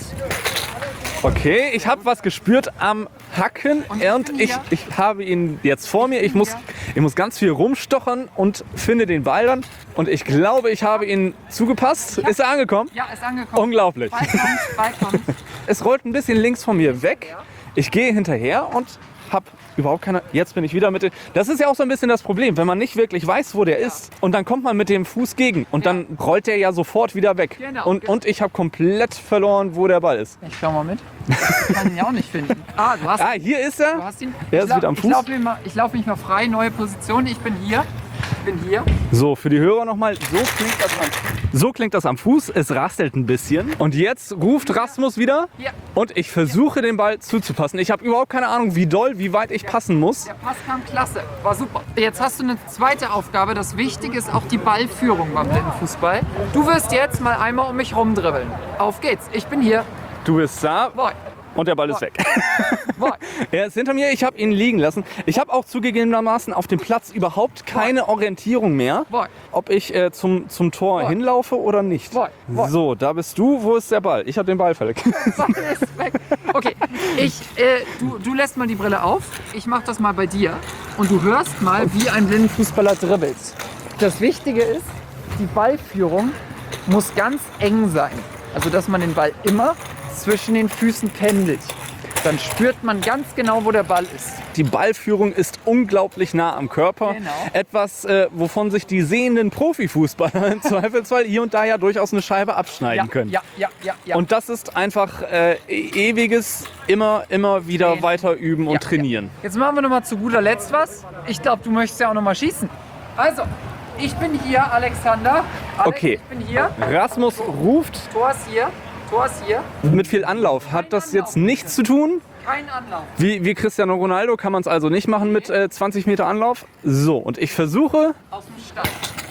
Okay, ich habe was gespürt am Hacken Und ich und bin ich, hier. ich habe ihn jetzt vor mir. Ich bin muss, hier. ich muss ganz viel rumstochern und finde den Ball dann. Und ich glaube, ich habe ihn zugepasst. Ja. Ist er angekommen? Ja, ist angekommen. Unglaublich. Ball kommt, Ball kommt. Es rollt ein bisschen links von mir weg. Ich gehe hinterher und habe überhaupt keine... Jetzt bin ich wieder mit dem... Das ist ja auch so ein bisschen das Problem, wenn man nicht wirklich weiß, wo der ist. Und dann kommt man mit dem Fuß gegen. Und Ja. dann rollt der ja sofort wieder weg. Genau, Und, genau. und ich habe komplett verloren, wo der Ball ist. Ich schau mal mit. Ich kann ihn ja auch nicht finden. Ah, du hast, Ah, hier ist du er. hast ihn. Der Ich ist lau- wieder am Ich Fuß. laufe mich, mal- ich lauf mich mal frei, neue Position. Ich bin hier. Ich bin hier. So, für die Hörer nochmal, so klingt das am, so klingt das am Fuß, es rastelt ein bisschen. Und jetzt ruft Rasmus wieder Ja. und ich versuche den Ball zuzupassen. Ich habe überhaupt keine Ahnung, wie doll, wie weit ich passen muss. Der Pass kam klasse. War super. Jetzt hast du eine zweite Aufgabe. Das Wichtige ist auch die Ballführung beim Blindenfußball. Du wirst jetzt mal einmal um mich rumdribbeln. Auf geht's. Ich bin hier. Du bist da Boy. und der Ball ist weg. Boy. Er ist hinter mir, ich habe ihn liegen lassen. Ich habe auch zugegebenermaßen auf dem Platz überhaupt keine Orientierung mehr, Boy. ob ich äh, zum, zum Tor Boy. hinlaufe oder nicht. Boy. Boy. So, da bist du. Wo ist der Ball? Ich habe den Ball verlegt. Ball ist weg. Okay, ich, äh, du, du lässt mal die Brille auf. Ich mach das mal bei dir. Und du hörst mal, wie ein Blindenfußballer dribbelt. Das Wichtige ist, die Ballführung muss ganz eng sein. Also, dass man den Ball immer zwischen den Füßen pendelt. Dann spürt man ganz genau, wo der Ball ist. Die Ballführung ist unglaublich nah am Körper. Genau. Etwas, äh, wovon sich die sehenden Profifußballer im Zweifelsfall hier und da ja durchaus eine Scheibe abschneiden Ja, können. ja, ja, ja, ja. Und das ist einfach äh, e- ewiges, immer, immer wieder Training. weiter üben und Ja, trainieren. Ja. Jetzt machen wir noch mal zu guter Letzt was. Ich glaube, du möchtest ja auch noch mal schießen. Also, ich bin hier, Alexander. Alex, Okay. Ich bin hier. Rasmus ruft Tor ist hier. Tor ist hier. mit viel Anlauf. Hat das jetzt nichts zu tun? Kein Anlauf. Wie, wie Cristiano Ronaldo kann man es also nicht machen mit äh, zwanzig Meter Anlauf. So, und ich versuche... Aus dem Stand.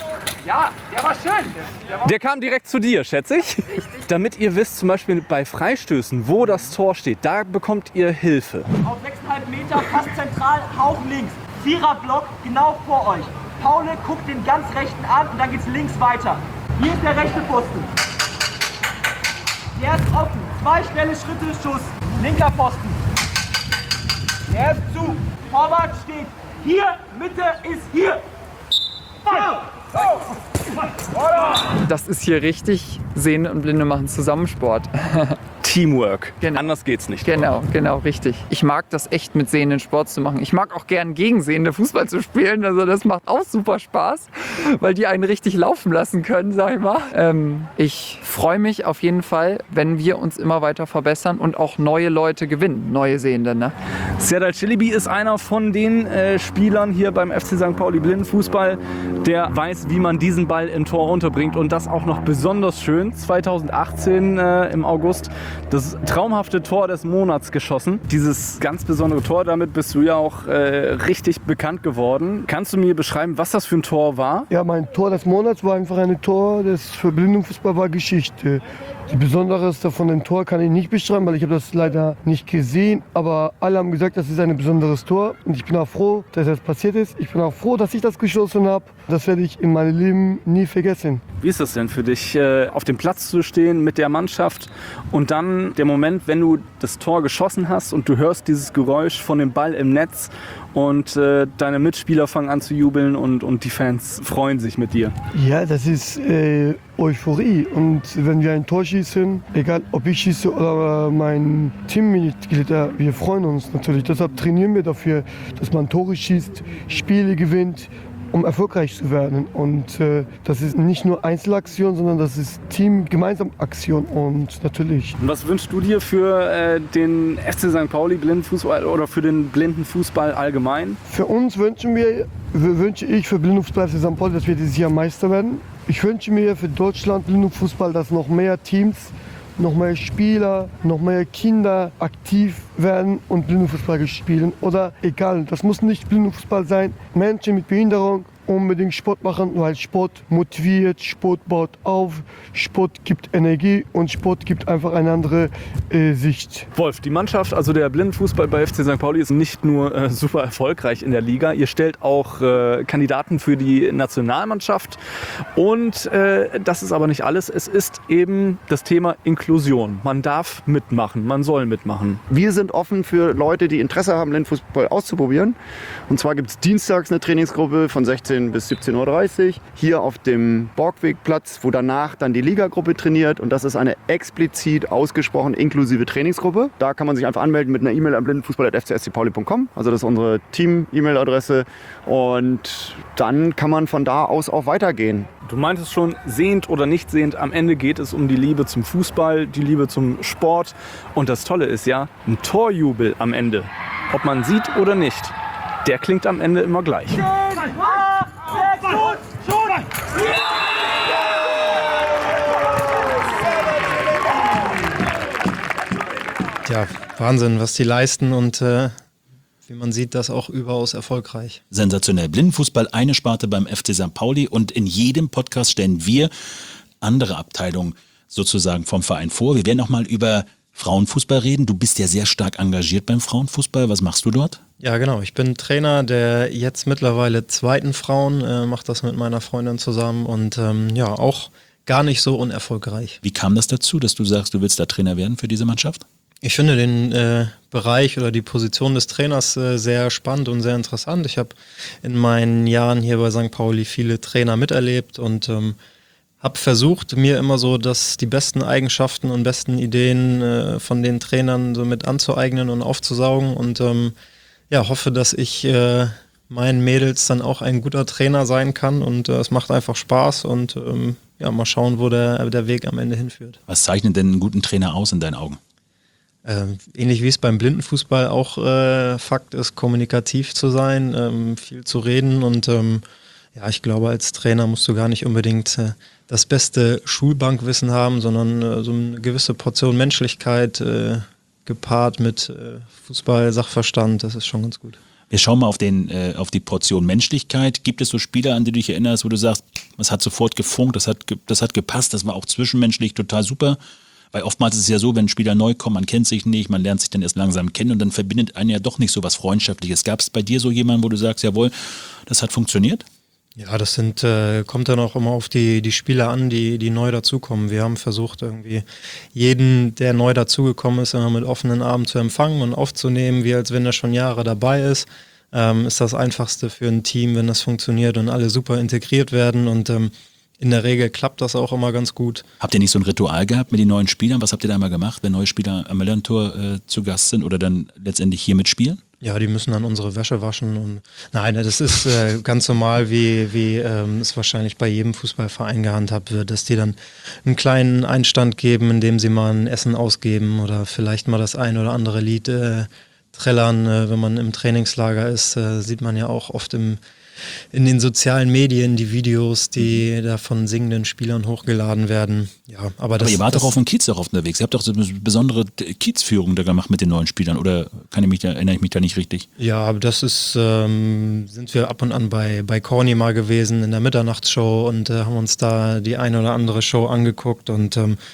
Ja, der war schön. Der war Der kam direkt zu dir, schätze ich. Damit ihr wisst, zum Beispiel bei Freistößen, wo das Tor steht, da bekommt ihr Hilfe. Auf sechs Komma fünf Meter, fast zentral, Hauch links. Viererblock, genau vor euch. Paul guckt den ganz rechten an und dann geht's links weiter. Hier ist der rechte Pfosten. Der ist offen. Zwei schnelle Schritte, Schuss. Linker Pfosten. Der ist zu. Torwart steht hier. Mitte ist hier. Das ist hier richtig. Sehende und Blinde machen Zusammensport. Teamwork. Genau. Anders geht's nicht. Genau, genau, richtig. Ich mag das echt mit Sehenden Sport zu machen. Ich mag auch gern gegen Sehende Fußball zu spielen. Also das macht auch super Spaß, weil die einen richtig laufen lassen können, sag ich mal. Ähm, ich freue mich auf jeden Fall, wenn wir uns immer weiter verbessern und auch neue Leute gewinnen, neue Sehende. Ne? Serdar Celebi ist einer von den äh, Spielern hier beim F C Sankt Pauli Blindenfußball, der weiß, wie man diesen Ball im Tor unterbringt und das auch noch besonders schön. zweitausendachtzehn äh, im August das traumhafte Tor des Monats geschossen. Dieses ganz besondere Tor, damit bist du ja auch äh, richtig bekannt geworden. Kannst du mir beschreiben, was das für ein Tor war? Ja, mein Tor des Monats war einfach ein Tor, das für Blindenfußball war Geschichte. Die Besonderste von dem Tor kann ich nicht beschreiben, weil ich habe das leider nicht gesehen. Aber alle haben gesagt, gesagt, das ist ein besonderes Tor und ich bin auch froh, dass das passiert ist. Ich bin auch froh, dass ich das geschossen habe. Das werde ich in meinem Leben nie vergessen. Wie ist das denn für dich, auf dem Platz zu stehen mit der Mannschaft und dann der Moment, wenn du das Tor geschossen hast und du hörst dieses Geräusch von dem Ball im Netz und äh, deine Mitspieler fangen an zu jubeln und, und die Fans freuen sich mit dir? Ja, das ist äh, Euphorie. Und wenn wir ein Tor schießen, egal ob ich schieße oder mein Teammitglieder, wir freuen uns natürlich. Deshalb trainieren wir dafür, dass man Tore schießt, Spiele gewinnt, um erfolgreich zu werden. Und äh, das ist nicht nur Einzelaktion, sondern das ist Team-Gemeinsam-Aktion. Und natürlich. Und was wünschst du dir für äh, den F C Sankt Pauli Blindenfußball oder für den Blindenfußball allgemein? Für uns wünschen wir, wünsche ich für Blindenfußball F C Sankt Pauli, dass wir dieses Jahr Meister werden. Ich wünsche mir für Deutschland Blindenfußball, dass noch mehr Teams, noch mehr Spieler, noch mehr Kinder aktiv werden und Blindenfußball spielen. Oder egal, das muss nicht Blindenfußball sein. Menschen mit Behinderung unbedingt Sport machen, weil Sport motiviert, Sport baut auf, Sport gibt Energie und Sport gibt einfach eine andere äh, Sicht. Wolf, die Mannschaft, also der Blindenfußball bei F C Sankt Pauli ist nicht nur äh, super erfolgreich in der Liga, ihr stellt auch äh, Kandidaten für die Nationalmannschaft und äh, das ist aber nicht alles, es ist eben das Thema Inklusion. Man darf mitmachen, man soll mitmachen. Wir sind offen für Leute, die Interesse haben, Blindenfußball auszuprobieren. Und zwar gibt es dienstags eine Trainingsgruppe von sechzehn bis siebzehn Uhr dreißig hier auf dem Borgwegplatz, wo danach dann die Ligagruppe trainiert. Und das ist eine explizit ausgesprochen inklusive Trainingsgruppe. Da kann man sich einfach anmelden mit einer E-Mail an blindenfußball at f c s c pauli punkt com. Also das ist unsere Team-E-Mail-Adresse. Und dann kann man von da aus auch weitergehen. Du meintest schon, sehend oder nicht sehend, am Ende geht es um die Liebe zum Fußball, die Liebe zum Sport. Und das Tolle ist ja, ein Torjubel am Ende, ob man sieht oder nicht, der klingt am Ende immer gleich. Ja, Wahnsinn, was die leisten und äh, wie man sieht, das auch überaus erfolgreich. Sensationell. Blindenfußball, eine Sparte beim F C Sankt Pauli und in jedem Podcast stellen wir andere Abteilungen sozusagen vom Verein vor. Wir werden auch mal über Frauenfußball reden. Du bist ja sehr stark engagiert beim Frauenfußball. Was machst du dort? Ja, genau. Ich bin Trainer der jetzt mittlerweile zweiten Frauen, äh, mache das mit meiner Freundin zusammen und ähm, ja, auch gar nicht so unerfolgreich. Wie kam das dazu, dass du sagst, du willst da Trainer werden für diese Mannschaft? Ich finde den äh, Bereich oder die Position des Trainers äh, sehr spannend und sehr interessant. Ich habe in meinen Jahren hier bei Sankt Pauli viele Trainer miterlebt und ähm, habe versucht, mir immer so dass die besten Eigenschaften und besten Ideen äh, von den Trainern so mit anzueignen und aufzusaugen und ähm, ja, hoffe, dass ich äh, meinen Mädels dann auch ein guter Trainer sein kann und äh, es macht einfach Spaß und ähm, ja, mal schauen, wo der, der Weg am Ende hinführt. Was zeichnet denn einen guten Trainer aus in deinen Augen? Ähm, ähnlich wie es beim Blindenfußball auch äh, Fakt ist, kommunikativ zu sein, ähm, viel zu reden und ähm, ja, ich glaube, als Trainer musst du gar nicht unbedingt äh, das beste Schulbankwissen haben, sondern äh, so eine gewisse Portion Menschlichkeit äh, gepaart mit äh, Fußball-Sachverstand, das ist schon ganz gut. Wir schauen mal auf, den, äh, auf die Portion Menschlichkeit. Gibt es so Spieler, an die du dich erinnerst, wo du sagst, das hat sofort gefunkt, das hat, ge- das hat gepasst, das war auch zwischenmenschlich total super? Weil oftmals ist es ja so, wenn Spieler neu kommen, man kennt sich nicht, man lernt sich dann erst langsam kennen und dann verbindet einen ja doch nicht so was Freundschaftliches. Gab es bei dir so jemanden, wo du sagst, jawohl, das hat funktioniert? Ja, das sind, äh, kommt dann auch immer auf die, die Spieler an, die, die neu dazukommen. Wir haben versucht, irgendwie jeden, der neu dazugekommen ist, immer mit offenen Armen zu empfangen und aufzunehmen, wie als wenn er schon Jahre dabei ist. Ähm, ist das Einfachste für ein Team, wenn das funktioniert und alle super integriert werden und ähm, in der Regel klappt das auch immer ganz gut. Habt ihr nicht so ein Ritual gehabt mit den neuen Spielern? Was habt ihr da mal gemacht, wenn neue Spieler am Millantor äh, zu Gast sind oder dann letztendlich hier mitspielen? Ja, die müssen dann unsere Wäsche waschen und nein, das ist äh, ganz normal, wie, wie ähm, es wahrscheinlich bei jedem Fußballverein gehandhabt wird, dass die dann einen kleinen Einstand geben, indem sie mal ein Essen ausgeben oder vielleicht mal das ein oder andere Lied äh, trällern. Äh, wenn man im Trainingslager ist, äh, sieht man ja auch oft im in den sozialen Medien die Videos, die da von singenden Spielern hochgeladen werden. Ja, aber, das, aber ihr wart das, doch auf dem Kiez auch unterwegs. Ihr habt doch so eine besondere Kiezführung da gemacht mit den neuen Spielern. Oder kann ich mich da, erinnere ich mich da nicht richtig? Ja, aber das ist, ähm, sind wir ab und an bei, bei Corny mal gewesen in der Mitternachtsshow und äh, haben uns da die eine oder andere Show angeguckt und ähm,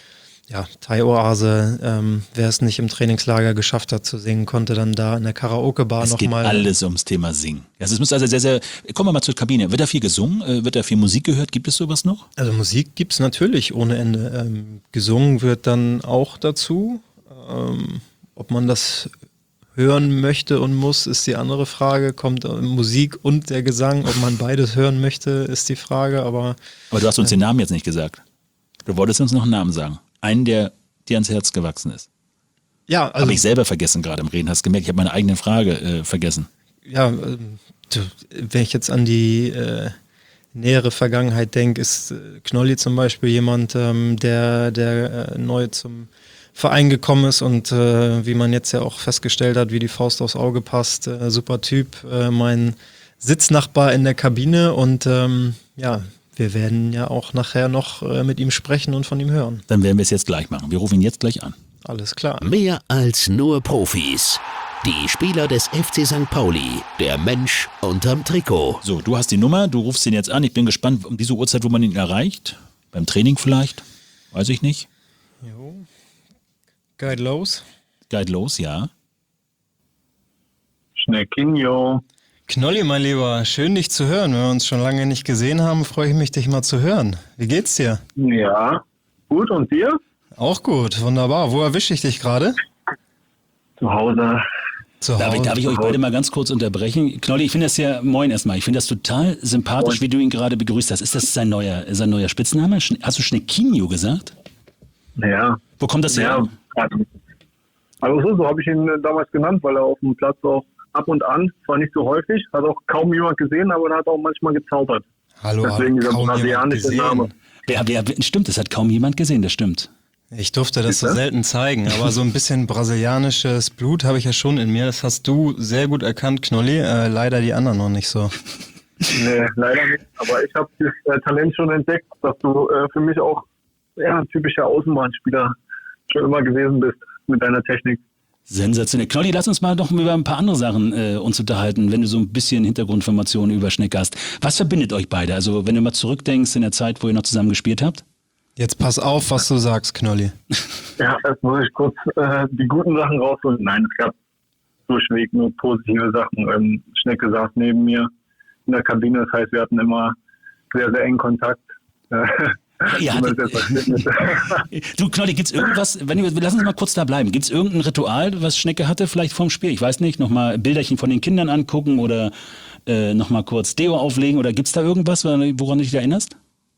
ja, Thai-Oase, ähm, wer es nicht im Trainingslager geschafft hat zu singen, konnte dann da in der Karaoke-Bar Es nochmal. geht alles ums Thema Singen. Also es muss also sehr, sehr, kommen wir mal zur Kabine. Wird da viel gesungen? Äh, Wird da viel Musik gehört? Gibt es sowas noch? Also Musik gibt es natürlich ohne Ende. Ähm, gesungen wird dann auch dazu. Ähm, ob man das hören möchte und muss, ist die andere Frage. Kommt äh, Musik und der Gesang, ob man beides hören möchte, ist die Frage. Aber, Aber du hast uns den Namen jetzt nicht gesagt. Du wolltest uns noch einen Namen sagen. Einen, der dir ans Herz gewachsen ist. ja, also Habe ich selber vergessen gerade im Reden. Hast gemerkt, ich habe meine eigene Frage äh, vergessen. ja, ähm, du, wenn ich jetzt an die äh, nähere Vergangenheit denke, ist äh, Knolli zum Beispiel jemand, ähm, der, der äh, neu zum Verein gekommen ist und äh, wie man jetzt ja auch festgestellt hat, wie die Faust aufs Auge passt. Äh, super Typ, äh, mein Sitznachbar in der Kabine und ähm, ja, wir werden ja auch nachher noch äh, mit ihm sprechen und von ihm hören. Dann werden wir es jetzt gleich machen. Wir rufen ihn jetzt gleich an. Alles klar. Mehr als nur Profis. Die Spieler des F C Sankt Pauli, der Mensch unterm Trikot. So, du hast die Nummer, du rufst ihn jetzt an. Ich bin gespannt, um diese Uhrzeit, wo man ihn erreicht. Beim Training vielleicht, weiß ich nicht. Jo. Guide los. Guide los, ja. Schneckinho. Knolli, mein Lieber, schön dich zu hören. Wenn wir uns schon lange nicht gesehen haben, freue ich mich, dich mal zu hören. Wie geht's dir? Ja, gut. Und dir? Auch gut, wunderbar. Wo erwische ich dich gerade? Zu Hause. Zu Darf ich, Hause. darf ich euch beide mal ganz kurz unterbrechen? Knolli, ich finde das ja, moin erstmal, ich finde das total sympathisch, wie du ihn gerade begrüßt hast. Ist das sein neuer, sein neuer Spitzname? Schne- Hast du Schneckinho gesagt? Ja. Wo kommt das her? Ja. Also so, so habe ich ihn äh, damals genannt, weil er auf dem Platz auch ab und an, zwar nicht so häufig, hat auch kaum jemand gesehen, aber er hat auch manchmal gezaubert. Hallo, Deswegen hat dieser kaum jemand brasilianische gesehen. Name. Wer, wer, stimmt, das hat kaum jemand gesehen, das stimmt. Ich durfte das so selten zeigen, aber so ein bisschen brasilianisches Blut habe ich ja schon in mir. Das hast du sehr gut erkannt, Knolli. Äh, leider die anderen noch nicht so. Nee, leider nicht. Aber ich habe das äh, Talent schon entdeckt, dass du äh, für mich auch ja, ein typischer Außenbahnspieler schon immer gewesen bist mit deiner Technik. Sensationell. Knolli, lass uns mal noch über ein paar andere Sachen äh, uns unterhalten, wenn du so ein bisschen Hintergrundinformationen über Schneck hast. Was verbindet euch beide? Also wenn du mal zurückdenkst in der Zeit, wo ihr noch zusammen gespielt habt? Jetzt pass auf, was du sagst, Knolli. Ja, jetzt muss ich kurz äh, die guten Sachen rausholen. Nein, es gab durchweg nur positive Sachen. Ähm, Schnecke saß neben mir in der Kabine, das heißt, wir hatten immer sehr, sehr engen Kontakt. Äh, Ihr hattet, du Knolli, gibt's irgendwas, wenn wir, lass uns mal kurz da bleiben, gibt's irgendein Ritual, was Schnecke hatte, vielleicht vorm Spiel? Ich weiß nicht, nochmal Bilderchen von den Kindern angucken oder äh, nochmal kurz Deo auflegen oder gibt's da irgendwas, woran du dich erinnerst?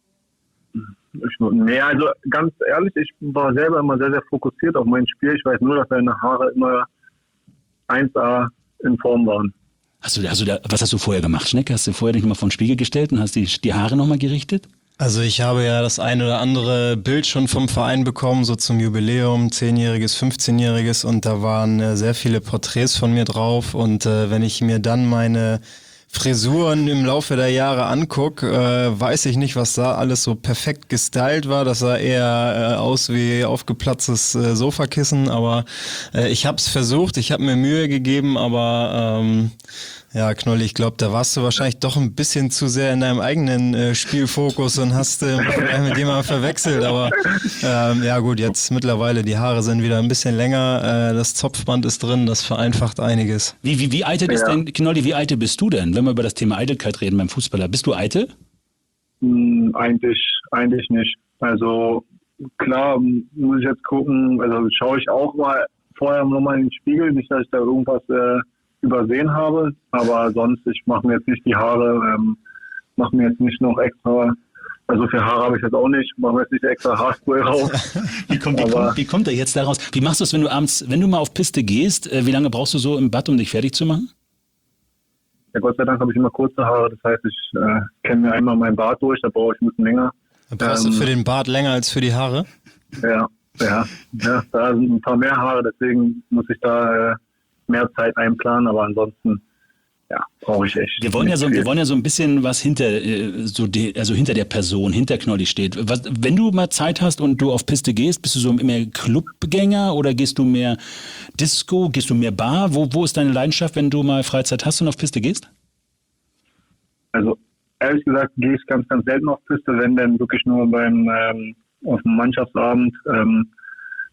Ich, nee, also ganz ehrlich, ich war selber immer sehr, sehr fokussiert auf mein Spiel. Ich weiß nur, dass seine Haare immer eins A in Form waren. Hast du, hast du da, was hast du vorher gemacht, Schnecke? Hast du vorher dich mal vor den Spiegel gestellt und hast die, die Haare nochmal gerichtet? Also ich habe ja das ein oder andere Bild schon vom Verein bekommen, so zum Jubiläum, zehnjähriges, fünfzehnjähriges und da waren äh, sehr viele Porträts von mir drauf und äh, wenn ich mir dann meine Frisuren im Laufe der Jahre anguck, äh, weiß ich nicht, was da alles so perfekt gestylt war. Das sah eher äh, aus wie aufgeplatztes äh, Sofakissen, aber äh, ich habe es versucht, ich habe mir Mühe gegeben, aber ähm, ja, Knolli, ich glaube, da warst du wahrscheinlich doch ein bisschen zu sehr in deinem eigenen äh, Spielfokus und hast äh, mit jemandem verwechselt, aber ähm, ja gut, jetzt mittlerweile, die Haare sind wieder ein bisschen länger, äh, das Zopfband ist drin, das vereinfacht einiges. Wie, wie, wie eitel ist Ja. denn, Knolli, wie eitel bist du denn, wenn wir über das Thema Eitelkeit reden beim Fußballer? Bist du eitel? Hm, eigentlich, eigentlich nicht. Also klar muss ich jetzt gucken, also schaue ich auch mal vorher nochmal in den Spiegel, nicht, dass ich da irgendwas äh, übersehen habe, aber sonst, ich mache mir jetzt nicht die Haare, ähm, mache mir jetzt nicht noch extra, also für Haare habe ich jetzt auch nicht, mache mir jetzt nicht extra Haarspray raus. Wie kommt, wie, Aber- kommt, wie kommt er jetzt daraus? Wie machst du es, wenn du abends, wenn du mal auf Piste gehst, äh, wie lange brauchst du so im Bad, um dich fertig zu machen? Ja, Gott sei Dank habe ich immer kurze Haare, das heißt, ich äh, kenne mir einmal meinen Bart durch, da brauche ich ein bisschen länger. Brauchst Ähm, du für den Bart länger als für die Haare? Ja, ja, ja, da sind ein paar mehr Haare, deswegen muss ich da äh, mehr Zeit einplanen, aber ansonsten, ja, brauche ich echt. Wir wollen ja nicht so, viel. wir wollen ja so ein bisschen was hinter, äh, so de, also hinter der Person, hinter Knolli steht. Was, wenn du mal Zeit hast und du auf Piste gehst, bist du so mehr Clubgänger oder gehst du mehr Disco, gehst du mehr Bar? Wo, wo ist deine Leidenschaft, wenn du mal Freizeit hast und auf Piste gehst? Also ehrlich gesagt gehe ich ganz, ganz selten auf Piste, wenn denn wirklich nur beim ähm, auf dem Mannschaftsabend. Ähm,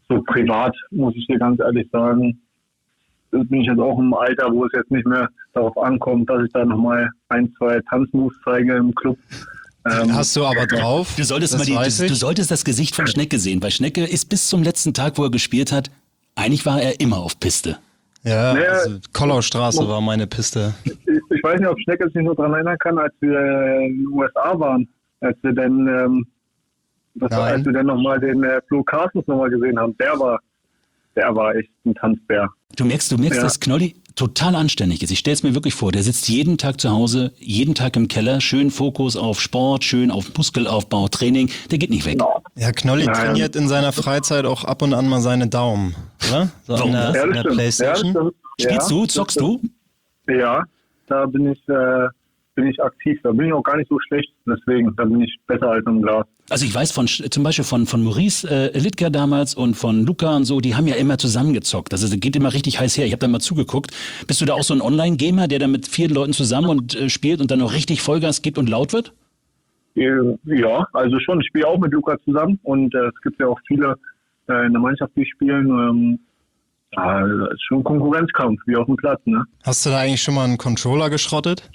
so privat, muss ich dir ganz ehrlich sagen, bin ich jetzt auch im Alter, wo es jetzt nicht mehr darauf ankommt, dass ich da nochmal ein, zwei Tanzmoves zeige im Club. Ähm, Hast du aber drauf. Du solltest, mal die, du, du solltest das Gesicht von Schnecke sehen, weil Schnecke ist bis zum letzten Tag, wo er gespielt hat, eigentlich war er immer auf Piste. Ja, Naja, also Kollaustraße war meine Piste. Ich, ich weiß nicht, ob Schnecke sich noch daran erinnern kann, als wir in den U S A waren, als wir dann, ähm, das war, als wir dann nochmal den äh, Flo Carstens nochmal gesehen haben. Der war, der war echt ein Tanzbär. Du merkst, du merkst, Ja. dass Knolli total anständig ist. Ich stelle es mir wirklich vor, der sitzt jeden Tag zu Hause, jeden Tag im Keller, schön Fokus auf Sport, schön auf Muskelaufbau, Training, der geht nicht weg. Ja, Knolli Nein. trainiert in seiner Freizeit auch ab und an mal seine Daumen, oder? So Warum in der, das? Ja, in das der stimmt. Playstation. Ja, das, Spielst ja, du, zockst du? Ja, da bin ich, äh, bin ich aktiv. Da bin ich auch gar nicht so schlecht. Deswegen, da bin ich besser als im Glas. Also ich weiß von zum Beispiel von, von Maurice äh, Littger damals und von Luca und so, die haben ja immer zusammengezockt. Also das geht immer richtig heiß her. Ich habe da mal zugeguckt. Bist du da auch so ein Online-Gamer, der da mit vier Leuten zusammen und äh, spielt und dann noch richtig Vollgas gibt und laut wird? Äh, Ja, also schon. Ich spiele auch mit Luca zusammen und äh, es gibt ja auch viele äh, in der Mannschaft, die spielen. Ähm, ja, das ist schon ein Konkurrenzkampf, wie auf dem Platz, ne? Hast du da eigentlich schon mal einen Controller geschrottet?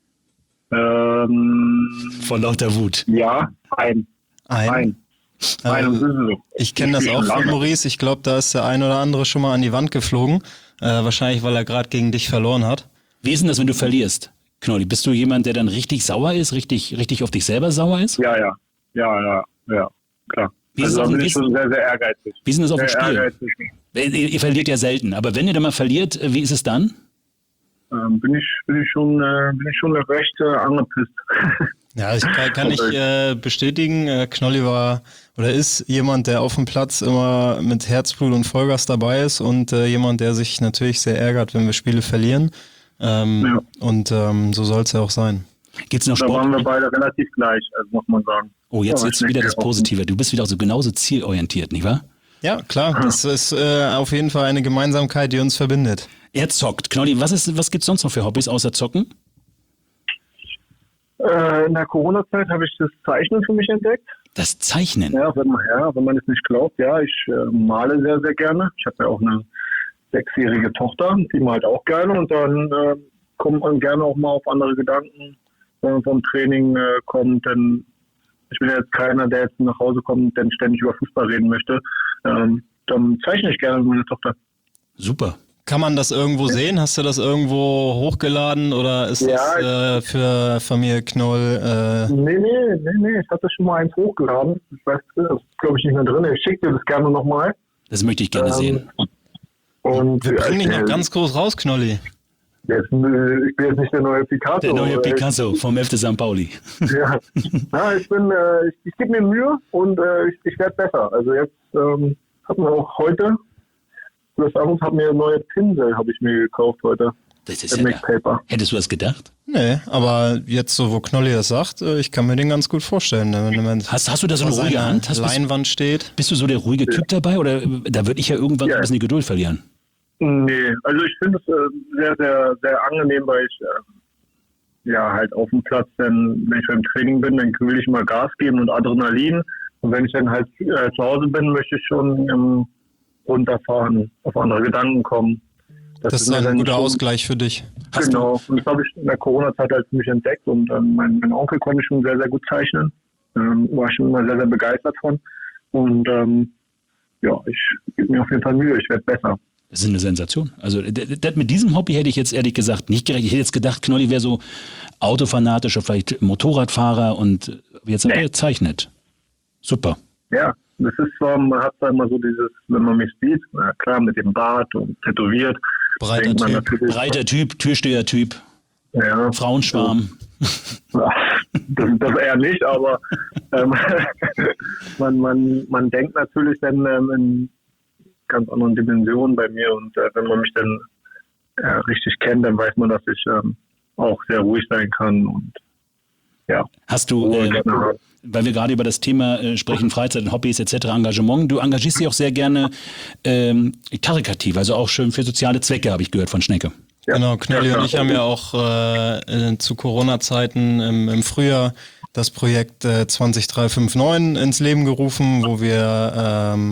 Ähm, Vor lauter Wut. ja, ein. Ein? Ein. Ein und Ähm, Süße. ich kenne das spiel auch schon von lange. Maurice. Ich glaube, da ist der ein oder andere schon mal an die Wand geflogen. Äh, wahrscheinlich, weil er gerade gegen dich verloren hat. Wie ist denn das, wenn du verlierst? Knolli, bist du jemand, der dann richtig sauer ist, richtig, richtig auf dich selber sauer ist? Ja, ja. Ja, ja, ja. Klar. Wie ist Also es da auf dem- bin wie ich ist- schon sehr, sehr ehrgeizig. Wie ist denn das auf dem Sehr Spiel? ehrgeizig. Ihr, ihr verliert ja selten, aber wenn ihr dann mal verliert, äh, wie ist es dann? Ähm, bin ich, bin ich schon, äh, bin ich schon recht äh, angepisst. Ja, ich kann, kann ich äh, bestätigen, äh, Knolli war oder ist jemand, der auf dem Platz immer mit Herzblut und Vollgas dabei ist und äh, jemand, der sich natürlich sehr ärgert, wenn wir Spiele verlieren. Ähm, Ja. Und ähm, so soll es ja auch sein. Gibt's noch Da waren wir Sport? beide relativ gleich, also muss man sagen. Oh, jetzt, Ja, jetzt wieder das Schnecke auch. Positive. Du bist wieder so genauso zielorientiert, nicht wahr? Ja, klar, das ist äh, auf jeden Fall eine Gemeinsamkeit, die uns verbindet. Er zockt. Knolli, was, ist, was gibt's sonst noch für Hobbys außer Zocken? Äh, in der Corona-Zeit habe ich das Zeichnen für mich entdeckt. Das Zeichnen. Ja, wenn man, ja, wenn man es nicht glaubt, ja, ich äh, male sehr, sehr gerne. Ich habe ja auch eine sechsjährige Tochter, die malt auch gerne und dann äh, kommt man gerne auch mal auf andere Gedanken, wenn man vom Training äh, kommt. Denn ich bin ja jetzt keiner, der jetzt nach Hause kommt und dann ständig über Fußball reden möchte. Ähm, dann zeichne ich gerne mit meiner Tochter. Super. Kann man das irgendwo sehen? Hast du das irgendwo hochgeladen oder ist Ja, das äh, für Familie Knoll? Äh, Nee, nee, nee, nee, ich hatte schon mal eins hochgeladen. Ich weiß, das ist glaube ich nicht mehr drin. Ich schicke dir das gerne nochmal. Das möchte ich gerne Ähm, sehen. Und wir bringen dich äh, noch ganz groß raus, Knolli. Jetzt, äh, ich bin jetzt nicht der neue Picasso. Der neue äh, Picasso vom F C Sankt Pauli. Ja, ja ich bin, äh, ich, ich gebe mir Mühe und äh, ich, ich werde besser. Also jetzt ähm, hatten wir auch heute, das Abend hat mir neue Pinsel, habe ich mir gekauft heute. Das ist Der ja Mac Paper. Hättest du das gedacht? Nee, aber jetzt so, wo Knolli das sagt, äh, ich kann mir den ganz gut vorstellen. Wenn jemand Hast, hast du da so eine vor ruhige seiner Hand? Hast, bist, Leinwand steht. bist du so der ruhige Typ dabei oder äh, da würde ich ja irgendwann Ja. ein bisschen die Geduld verlieren? Nee, also ich finde es äh, sehr, sehr, sehr angenehm, weil ich äh, ja halt auf dem Platz, dann, wenn ich beim Training bin, dann will ich mal Gas geben und Adrenalin. Und wenn ich dann halt äh, zu Hause bin, möchte ich schon ähm, runterfahren, auf andere Gedanken kommen. Das ist mir ein dann guter schon- Ausgleich für dich. Hast Genau, und das habe ich in der Corona-Zeit halt für mich entdeckt und ähm, mein, mein Onkel konnte schon sehr, sehr gut zeichnen. Ähm, war schon immer sehr, sehr begeistert von. Und ähm, ja, ich gebe mir auf jeden Fall Mühe, ich werde besser. Das ist eine Sensation. Also d- d- mit diesem Hobby hätte ich jetzt ehrlich gesagt nicht gerechnet. Ich hätte jetzt gedacht, Knolli wäre so autofanatisch oder vielleicht Motorradfahrer und äh, jetzt hat Nee. er zeichnet. Super. Ja, das ist zwar, man hat da immer so dieses, wenn man mich sieht, na klar, mit dem Bart und tätowiert, Breiter denkt man Typ. natürlich, Breiter Typ, Türsteher-Typ, ja, Frauenschwarm. das, das eher nicht, aber ähm, man, man, man denkt natürlich dann ähm, in ganz anderen Dimensionen bei mir und äh, wenn man mich dann äh, richtig kennt, dann weiß man, dass ich ähm, auch sehr ruhig sein kann und ja. Hast du, Oh, äh, genau. weil wir gerade über das Thema äh, sprechen, Freizeit, Hobbys et cetera, Engagement, du engagierst dich auch sehr gerne ähm, karikativ, also auch schön für soziale Zwecke, habe ich gehört von Schnecke. Ja. Genau, Knolli Ja, und ich klar. haben ja auch äh, zu Corona-Zeiten im, im Frühjahr das Projekt äh, zwei drei fünf neun ins Leben gerufen, wo wir ähm,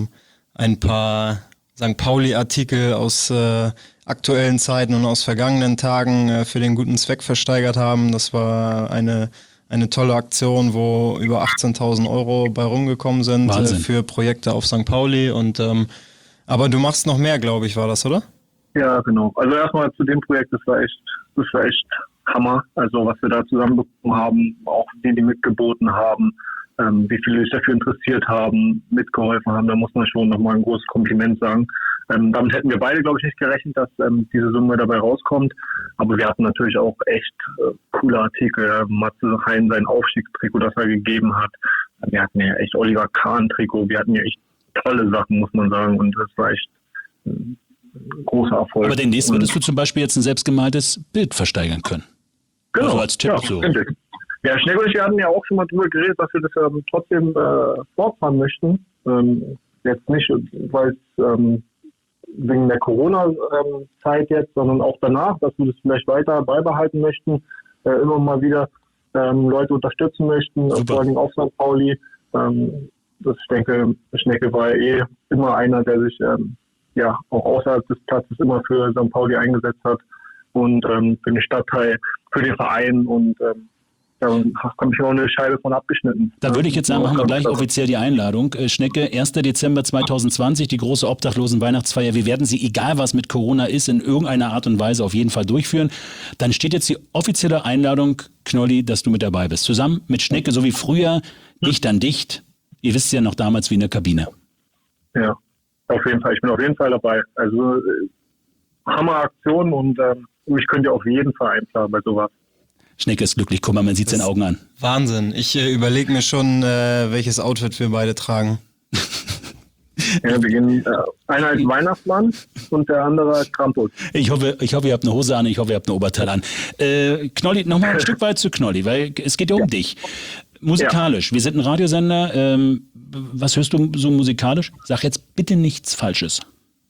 ein paar Sankt Pauli-Artikel aus äh, aktuellen Zeiten und aus vergangenen Tagen äh, für den guten Zweck versteigert haben. Das war eine, eine tolle Aktion, wo über achtzehntausend Euro bei rumgekommen sind äh, für Projekte auf Sankt Pauli. Und ähm, aber du machst noch mehr, glaube ich, war das, oder? Ja, genau. Also erstmal zu dem Projekt, das war echt, das war echt Hammer. Also was wir da zusammenbekommen haben, auch die, die mitgeboten haben, ähm, wie viele sich dafür interessiert haben, mitgeholfen haben, da muss man schon nochmal ein großes Kompliment sagen. Ähm, damit hätten wir beide, glaube ich, nicht gerechnet, dass ähm, diese Summe dabei rauskommt. Aber wir hatten natürlich auch echt äh, coole Artikel. Matze Hein, sein Aufstiegstrikot, das er gegeben hat. Wir hatten ja echt Oliver Kahn-Trikot. Wir hatten ja echt tolle Sachen, muss man sagen. Und das war echt ein großer Erfolg. Aber demnächst würdest du zum Beispiel jetzt ein selbstgemaltes Bild versteigern können. Genau. Also als Tipp ja, so. Ja, Schnecke und ich, wir hatten ja auch schon mal drüber geredet, dass wir das ähm, trotzdem äh, fortfahren möchten. Ähm, jetzt nicht, weil es ähm, wegen der Corona-Zeit jetzt, sondern auch danach, dass wir das vielleicht weiter beibehalten möchten, äh, immer mal wieder ähm, Leute unterstützen möchten, vor allem auf Sankt Pauli. Ähm, das, ich denke, Schnecke war eh immer einer, der sich ähm, ja auch außerhalb des Platzes immer für Sankt Pauli eingesetzt hat und ähm, für den Stadtteil, für den Verein und ähm, da habe ich auch eine Scheibe von abgeschnitten. Da würde ich jetzt sagen, machen wir gleich offiziell die Einladung. Schnecke, erster Dezember zweitausendzwanzig, die große Obdachlosen-Weihnachtsfeier. Wir werden sie, egal was mit Corona ist, in irgendeiner Art und Weise auf jeden Fall durchführen. Dann steht jetzt die offizielle Einladung, Knolli, dass du mit dabei bist. Zusammen mit Schnecke, so wie früher, dicht an dicht. Ihr wisst ja noch damals wie in der Kabine. Ja, auf jeden Fall. Ich bin auf jeden Fall dabei. Also äh, Hammeraktion und äh, mich könnt ihr auf jeden Fall einplanen bei sowas. Schnecke ist glücklich, guck mal, man sieht seinen Augen an. Wahnsinn. Ich äh, überlege mir schon, äh, welches Outfit wir beide tragen. Ja, wir gehen, äh, einer als Weihnachtsmann und der andere als Krampus. Ich hoffe, ich hoffe, ihr habt eine Hose an, ich hoffe, ihr habt ein Oberteil an. Äh, Knolli, nochmal ein Stück weit zu Knolli, weil es geht ja um ja. dich. Musikalisch, ja. Wir sind ein Radiosender. Ähm, was hörst du so musikalisch? Sag jetzt bitte nichts Falsches.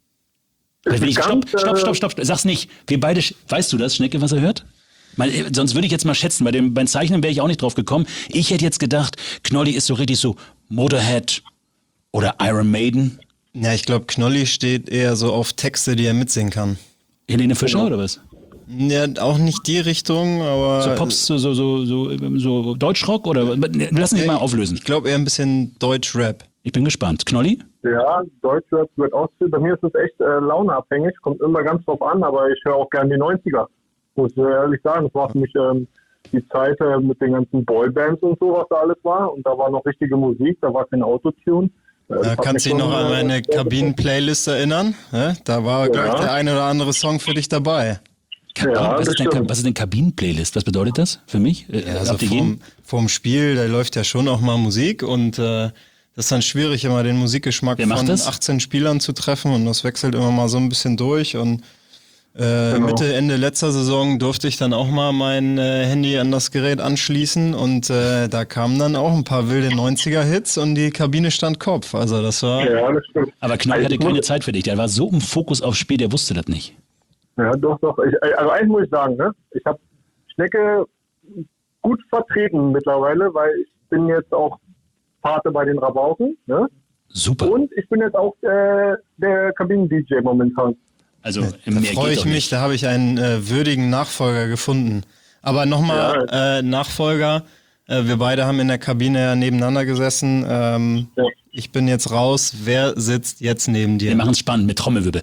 Ich, stopp, stopp, stopp, stopp, sag's nicht. Wir beide, weißt du das, Schnecke, was er hört? Mal, sonst würde ich jetzt mal schätzen, bei dem, beim Zeichnen wäre ich auch nicht drauf gekommen. Ich hätte jetzt gedacht, Knolli ist so richtig so Motorhead oder Iron Maiden. Ja, ich glaube, Knolli steht eher so auf Texte, die er mitsingen kann. Helene Fischer genau. oder was? Ja, auch nicht die Richtung, aber... So Pops, so, so, so, so, so Deutschrock oder... Lass mich mal auflösen. Ich glaube eher ein bisschen Deutsch-Rap. Ich bin gespannt. Knolli? Ja, Deutschrap wird ausgeführt. Bei mir ist es echt äh, launeabhängig. Kommt immer ganz drauf an, aber ich höre auch gerne die neunziger. Muss ich ehrlich sagen, das war für mich ähm, die Zeit äh, mit den ganzen Boybands und so, was da alles war. Und da war noch richtige Musik, da war kein Autotune. Äh, da kannst du dich noch an meine Kabinen-Playlist erinnern. Ja, da war, ja. glaube ich, der eine oder andere Song für dich dabei. Kabinen, ja, was, ist denn, was ist denn Kabinen-Playlist? Was bedeutet das für mich? Ja, also vorm, vorm Spiel, da läuft ja schon auch mal Musik und äh, das ist dann schwierig, immer den Musikgeschmack Wer von das? achtzehn Spielern zu treffen und das wechselt immer mal so ein bisschen durch und Äh, genau. Mitte, Ende letzter Saison durfte ich dann auch mal mein äh, Handy an das Gerät anschließen und äh, da kamen dann auch ein paar wilde neunziger-Hits und die Kabine stand Kopf. Also das war... Ja, das stimmt. Aber Knoll hatte keine Zeit für dich. Der war so im Fokus aufs Spiel, der wusste das nicht. Ja, doch, doch. Ich, also eins muss ich sagen, ne? Ich habe Schnecke gut vertreten mittlerweile, weil ich bin jetzt auch Pate bei den Rabauken. Ne? Super. Und ich bin jetzt auch äh, der Kabinen-D J momentan. Also im da freue ich mich, da habe ich einen äh, würdigen Nachfolger gefunden. Aber nochmal, ja. äh, Nachfolger, äh, wir beide haben in der Kabine ja nebeneinander gesessen. Ähm, ja. Ich bin jetzt raus. Wer sitzt jetzt neben dir? Wir machen es spannend mit Trommelwirbel.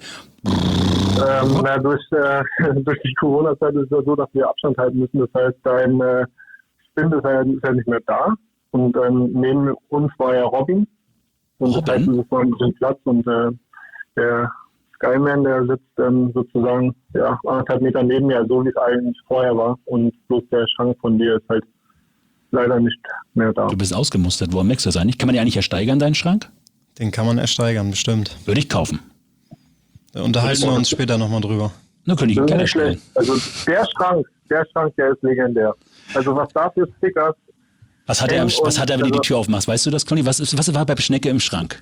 Ähm, na, durch, äh, durch die Corona-Zeit ist es ja so, dass wir Abstand halten müssen. Das heißt, dein äh, Spind ist ja, ist ja nicht mehr da. Und ähm, neben uns war ja Robin. Und Robin? Das heißt, es ist mal ein bisschen Platz und äh, der Skyman, der sitzt ähm, sozusagen ja, anderthalb Meter neben mir, so wie es eigentlich vorher war. Und bloß der Schrank von dir ist halt leider nicht mehr da. Du bist ausgemustert. Woran merkst du das eigentlich? Kann man den eigentlich ersteigern, deinen Schrank? Den kann man ersteigern, bestimmt. Würde ich kaufen. Da unterhalten wir uns später nochmal drüber. Na, könnte ich ihn gerne stellen. Also der Schrank, der Schrank, der ist legendär. Also was da für Stickers... Was hat er, was hat er, wenn du die Tür aufmachst? Weißt du das, Conny? Was, ist, was war bei Schnecke im Schrank?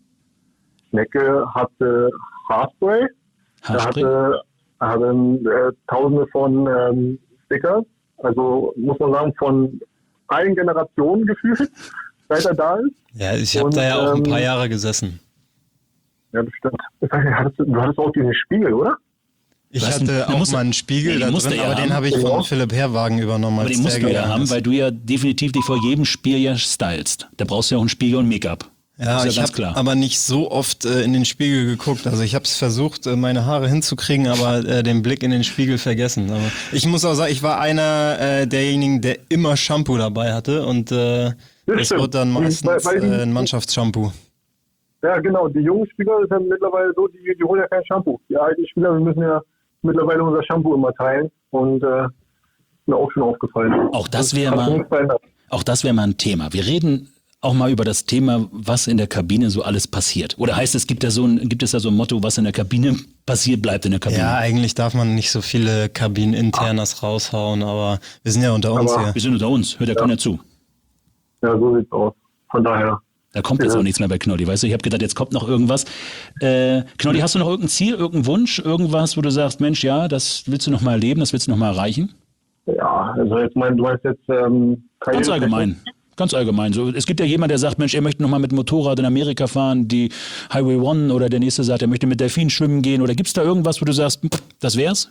Schnecke hatte Haarspray. Haarspray? Er hatte, er hatte äh, tausende von ähm, Stickers. Also muss man sagen, von allen Generationen gefühlt, seit er da ist. Ja, ich habe da ja auch ein paar Jahre gesessen. Ja, das stimmt. Ich weiß nicht, hattest, du hattest auch diesen Spiegel, oder? Ich Was, hatte den auch musst du- mal einen Spiegel Ja, da den musst drin, du ja aber den haben. habe ich Ja. von Philipp Herrwagen übernommen. Aber als den musst der du ja gegangen haben, ist. weil du ja definitiv dich vor jedem Spiel ja stylst. Da brauchst du ja auch einen Spiegel und Make-up. Ja, ist ja ich ganz habe klar. aber nicht so oft äh, in den Spiegel geguckt. Also ich habe es versucht, äh, meine Haare hinzukriegen, aber äh, den Blick in den Spiegel vergessen. Aber ich muss auch sagen, ich war einer äh, derjenigen, der immer Shampoo dabei hatte und äh, Das es stimmt. wird dann meistens Weil- weil die- äh, ein Mannschaftsshampoo. Ja, genau. Die jungen Spieler ist ja mittlerweile so, die, die holen ja kein Shampoo. Die alten Spieler, wir müssen ja mittlerweile unser Shampoo immer teilen. Und äh, ist mir auch schon aufgefallen. Auch das wäre hat mal, nichts verändert. auch das wäre mal ein Thema. Wir reden auch mal über das Thema, was in der Kabine so alles passiert. Oder heißt es, gibt, da so ein, gibt es da so ein Motto, was in der Kabine passiert, bleibt in der Kabine? Ja, eigentlich darf man nicht so viele Kabineninternas raushauen, aber wir sind ja unter uns Aber- hier. Wir sind unter uns, hört ja keiner zu. Ja, so sieht's aus. Von daher. Da kommt jetzt Ja. auch nichts mehr bei Knolli, weißt du? Ich habe gedacht, jetzt kommt noch irgendwas. Äh, Knolli, hast du noch irgendein Ziel, irgendeinen Wunsch, irgendwas, wo du sagst, Mensch, ja, das willst du noch mal erleben, das willst du noch mal erreichen? Ja, also jetzt mein, du meinst jetzt ähm, Ganz allgemein. Ganz allgemein. So, es gibt ja jemanden, der sagt, Mensch, er möchte noch mal mit dem Motorrad in Amerika fahren, die Highway One, oder der nächste sagt, er möchte mit Delfinen schwimmen gehen. Oder gibt es da irgendwas, wo du sagst, pff, das wär's?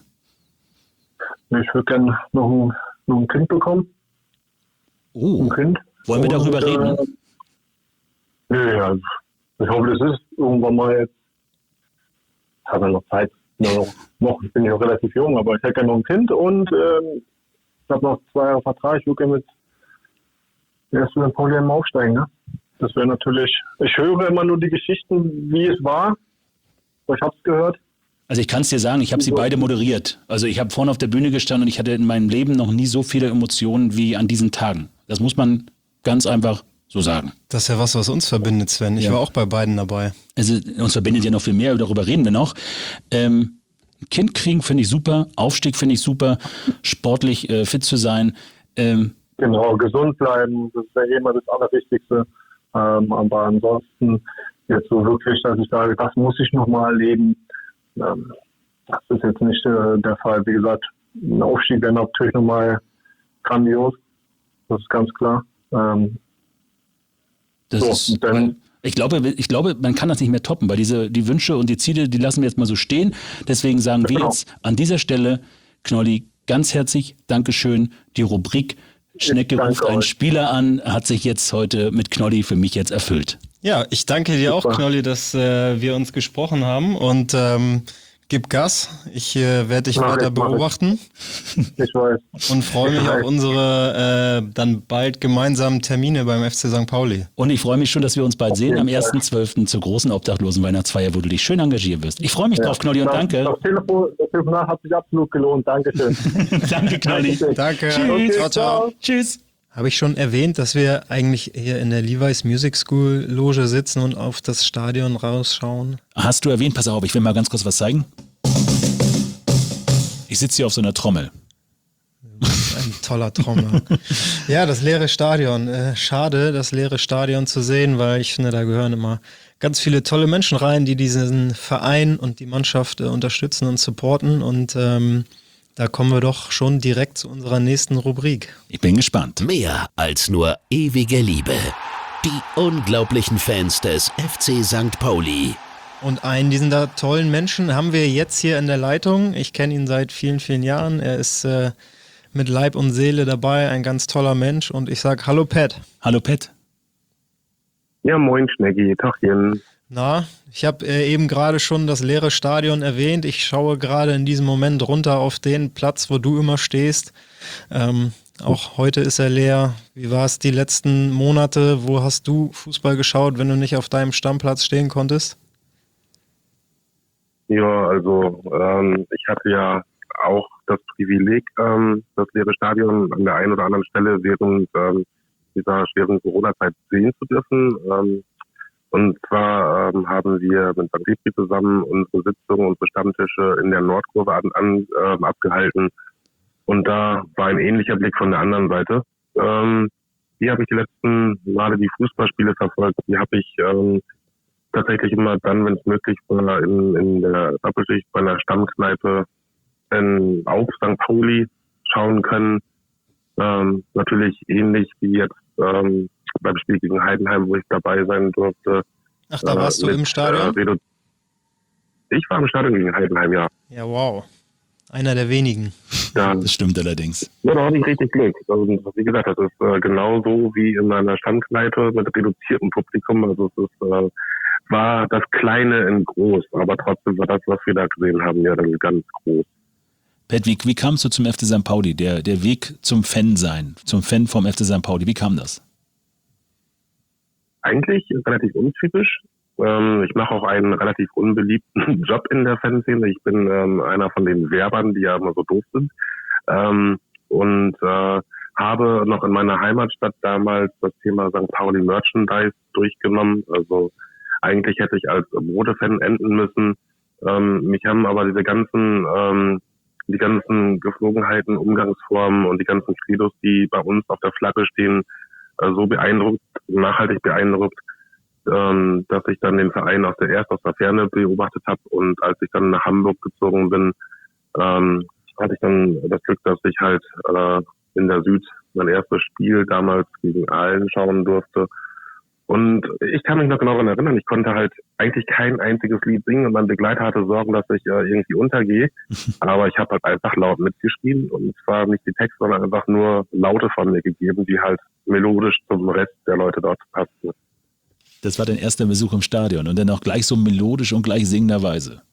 Ich würde gerne noch ein, noch ein Kind bekommen. Oh, Ein Kind. wollen wir darüber Und, reden? Äh, nee, ja, ich hoffe, das ist irgendwann mal jetzt. Ich habe ja noch Zeit. Ja, noch, noch, ich bin ja noch relativ jung, aber ich hätte gerne noch ein Kind und ähm, ich habe noch zwei Jahre Vertrag. Ich würde gerne mit erst mit Pauli M aufsteigen. Ne? Das wäre natürlich. Ich höre immer nur die Geschichten, wie es war. Aber ich habe es gehört. Also ich kann es dir sagen, ich habe sie beide moderiert. Also ich habe vorne auf der Bühne gestanden und ich hatte in meinem Leben noch nie so viele Emotionen wie an diesen Tagen. Das muss man ganz einfach so sagen. Das ist ja was, was uns verbindet, Sven. Ich Ja. war auch bei beiden dabei. Also uns verbindet ja noch viel mehr, darüber reden wir noch. Ähm, ein Kind kriegen finde ich super, Aufstieg finde ich super, sportlich äh, fit zu sein. Ähm, Genau, gesund bleiben, das ist ja immer das Allerwichtigste. Ähm, aber ansonsten jetzt so wirklich, dass ich sage, das muss ich nochmal erleben. Ähm, das ist jetzt nicht äh, der Fall. Wie gesagt, ein Aufstieg wäre natürlich nochmal grandios. Das ist ganz klar. Ähm, das So, ist, und dann- ich glaube, ich glaube, man kann das nicht mehr toppen, weil diese die Wünsche und die Ziele, die lassen wir jetzt mal so stehen. Deswegen sagen wir Genau. jetzt an dieser Stelle, Knolli, ganz herzlich Dankeschön. Die Rubrik Schnecke danke ruft einen euch. Spieler an, hat sich jetzt heute mit Knolli für mich jetzt erfüllt. Ja, ich danke dir auch, Super. Knolli, dass äh, wir uns gesprochen haben und ähm, gib Gas. Ich äh, werde dich Mach weiter ich, mach ich. beobachten ich weiß. und freue mich auf unsere äh, dann bald gemeinsamen Termine beim F C Sankt Pauli. Und ich freue mich schon, dass wir uns bald sehen jeden am Fall. ersten zwölften zur großen Obdachlosen Weihnachtsfeier, wo du dich schön engagieren wirst. Ich freue mich drauf, Knolli, und Das- danke. Das, Telefon, das Telefonat hat sich absolut gelohnt. Dankeschön. Danke, Knolli. Danke. Okay, ciao, ciao. ciao. Tschüss. Habe ich schon erwähnt, dass wir eigentlich hier in der Levi's Music School Loge sitzen und auf das Stadion rausschauen? Hast du erwähnt, pass auf, ich will mal ganz kurz was zeigen. Ich sitze hier auf so einer Trommel. Ein toller Trommler. Ja, das leere Stadion. Äh, schade, das leere Stadion zu sehen, weil ich finde, da gehören immer ganz viele tolle Menschen rein, die diesen Verein und die Mannschaft äh, unterstützen und supporten. Und ähm, da kommen wir doch schon direkt zu unserer nächsten Rubrik. Ich bin gespannt. Mehr als nur ewige Liebe. Die unglaublichen Fans des F C Sankt Pauli. Und einen dieser tollen Menschen haben wir jetzt hier in der Leitung. Ich kenne ihn seit vielen, vielen Jahren. Er ist äh, mit Leib und Seele dabei, ein ganz toller Mensch. Und ich sage Hallo Pat. Hallo, Pat. Ja, moin, Schnecki. Tachchen. Na, ich habe äh, eben gerade schon das leere Stadion erwähnt. Ich schaue gerade in diesem Moment runter auf den Platz, wo du immer stehst. Ähm, auch heute ist er leer. Wie war es die letzten Monate? Wo hast du Fußball geschaut, wenn du nicht auf deinem Stammplatz stehen konntest? Ja, also ähm, ich hatte ja auch das Privileg, ähm, das leere Stadion an der einen oder anderen Stelle während ähm, dieser schweren Corona-Zeit sehen zu dürfen. Ähm, und zwar ähm, haben wir mit Sankt Petri zusammen unsere Sitzungen, unsere Stammtische in der Nordkurve an, an, ähm, abgehalten. Und da war ein ähnlicher Blick von der anderen Seite. Ähm, wie habe ich die letzten Male die Fußballspiele verfolgt? Die habe ich ähm, tatsächlich immer dann, wenn es möglich war, in, in der Doppelschicht bei einer Stammkneipe in, auf Sankt Pauli schauen können. Ähm, natürlich ähnlich wie jetzt ähm, beim Spiel gegen Heidenheim, wo ich dabei sein durfte. Ach, da warst äh, du mit, im Stadion? Äh, redu- Ich war im Stadion gegen Heidenheim, ja. Ja, wow. Einer der wenigen. Da, Das stimmt allerdings. Ja, da hatte ich richtig Glück. Also, wie gesagt, das ist äh, genauso wie in einer Standkneipe mit reduziertem Publikum. Also es ist, äh, war das Kleine in groß, aber trotzdem war das, was wir da gesehen haben, ja dann ganz groß. Pat, wie, wie kamst du zum F C Sankt Pauli? Der, der Weg zum Fan sein, zum Fan vom F C Sankt Pauli, wie kam das? Eigentlich relativ untypisch. Ähm, ich mache auch einen relativ unbeliebten Job in der Fanszene. Ich bin ähm, einer von den Werbern, die ja immer so doof sind. Ähm, und äh, habe noch in meiner Heimatstadt damals das Thema Sankt Pauli Merchandise durchgenommen. Also eigentlich hätte ich als Modefan enden müssen. Ähm, mich haben aber diese ganzen, ähm, die ganzen Geflogenheiten, Umgangsformen und die ganzen Credos, die bei uns auf der Flagge stehen, äh, so beeindruckt, nachhaltig beeindruckt, ähm, dass ich dann den Verein aus der erst aus der Ferne beobachtet habe. Und als ich dann nach Hamburg gezogen bin, ähm, hatte ich dann das Glück, dass ich halt äh, in der Süd mein erstes Spiel damals gegen Aalen schauen durfte. Und ich kann mich noch genau daran erinnern, ich konnte halt eigentlich kein einziges Lied singen und mein Begleiter hatte Sorgen, dass ich äh, irgendwie untergehe. Aber ich habe halt einfach laut mitgeschrien und zwar nicht die Texte, sondern einfach nur Laute von mir gegeben, die halt melodisch zum Rest der Leute dort passten. Das war dein erster Besuch im Stadion und dann auch gleich so melodisch und gleich singenderweise.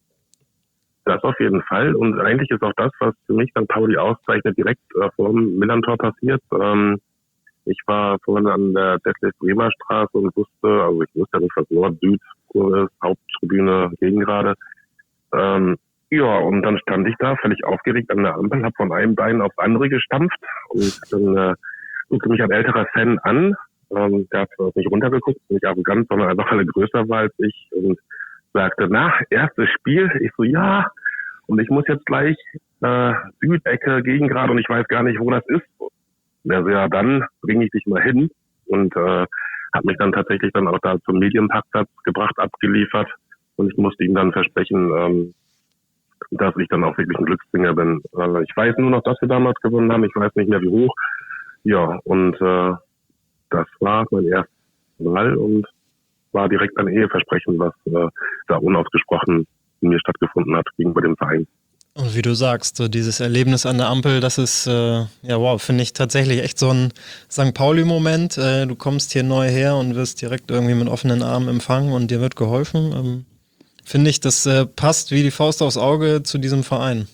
Das auf jeden Fall. Und eigentlich ist auch das, was für mich dann Pauli auszeichnet, direkt äh, vor dem Millantor passiert. Ähm, ich war vorhin an der Detlef-Bremer-Straße und wusste, also ich wusste ja nicht, was Nord-Süd-Kurve ist, Haupttribüne, Gegengrade. Ähm, ja, und dann stand ich da völlig aufgeregt an der Ampel, habe von einem Bein aufs andere gestampft und dann äh, guckte mich ein älterer Fan an. Ähm, der hat nicht runtergeguckt, nicht arrogant, sondern einfach alle größer war als ich und sagte, na, erstes Spiel. Ich so, ja, und ich muss jetzt gleich äh, Südecke, Gegengrad und ich weiß gar nicht, wo das ist. Der so, ja, dann bringe ich dich mal hin und äh, hat mich dann tatsächlich dann auch da zum Medienparkplatz gebracht, abgeliefert und ich musste ihm dann versprechen, ähm, dass ich dann auch wirklich ein Glücksbringer bin. Äh, ich weiß nur noch, dass wir damals gewonnen haben, ich weiß nicht mehr wie hoch. Ja, und äh, das war mein erstes Mal und war direkt ein Eheversprechen, was äh, da unausgesprochen in mir stattgefunden hat gegenüber dem Verein. Und wie du sagst, so dieses Erlebnis an der Ampel, das ist, äh, ja wow, finde ich tatsächlich echt so ein Sankt Pauli-Moment. Äh, du kommst hier neu her und wirst direkt irgendwie mit offenen Armen empfangen und dir wird geholfen. Ähm, finde ich, das äh, passt wie die Faust aufs Auge zu diesem Verein.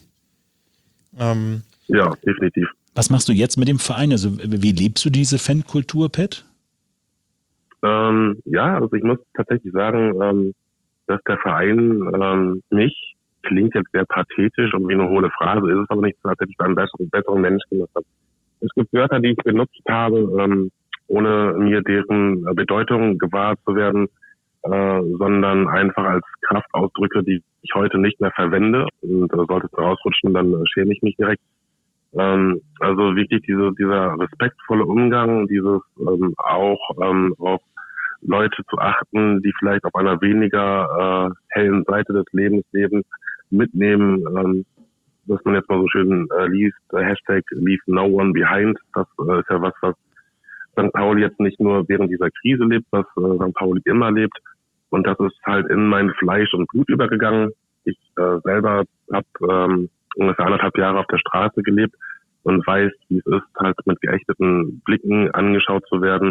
Ähm, ja, definitiv. Was machst du jetzt mit dem Verein? Also wie lebst du diese Fankultur, Pat? Ähm, ja, also ich muss tatsächlich sagen, ähm, dass der Verein ähm, mich, klingt jetzt sehr pathetisch und wie eine hohle Phrase, ist es aber nicht so, als hätte ich einen besseren, besseren Mensch gemacht habe. Es gibt Wörter, die ich benutzt habe, ähm, ohne mir deren Bedeutung gewahr zu werden, äh, sondern einfach als Kraftausdrücke, die ich heute nicht mehr verwende. Und äh, sollte es rausrutschen, dann äh, schäme ich mich direkt. Ähm, also wirklich diese, dieser respektvolle Umgang, dieses ähm, auch ähm, auf Leute zu achten, die vielleicht auf einer weniger äh, hellen Seite des Lebens leben, mitnehmen, ähm, was man jetzt mal so schön äh, liest, äh, Hashtag Leave No One Behind. Das äh, ist ja was, was Sankt Pauli jetzt nicht nur während dieser Krise lebt, was äh, Sankt Pauli immer lebt. Und das ist halt in mein Fleisch und Blut übergegangen. Ich äh, selber habe ähm, ungefähr anderthalb Jahre auf der Straße gelebt und weiß, wie es ist, halt mit geächteten Blicken angeschaut zu werden.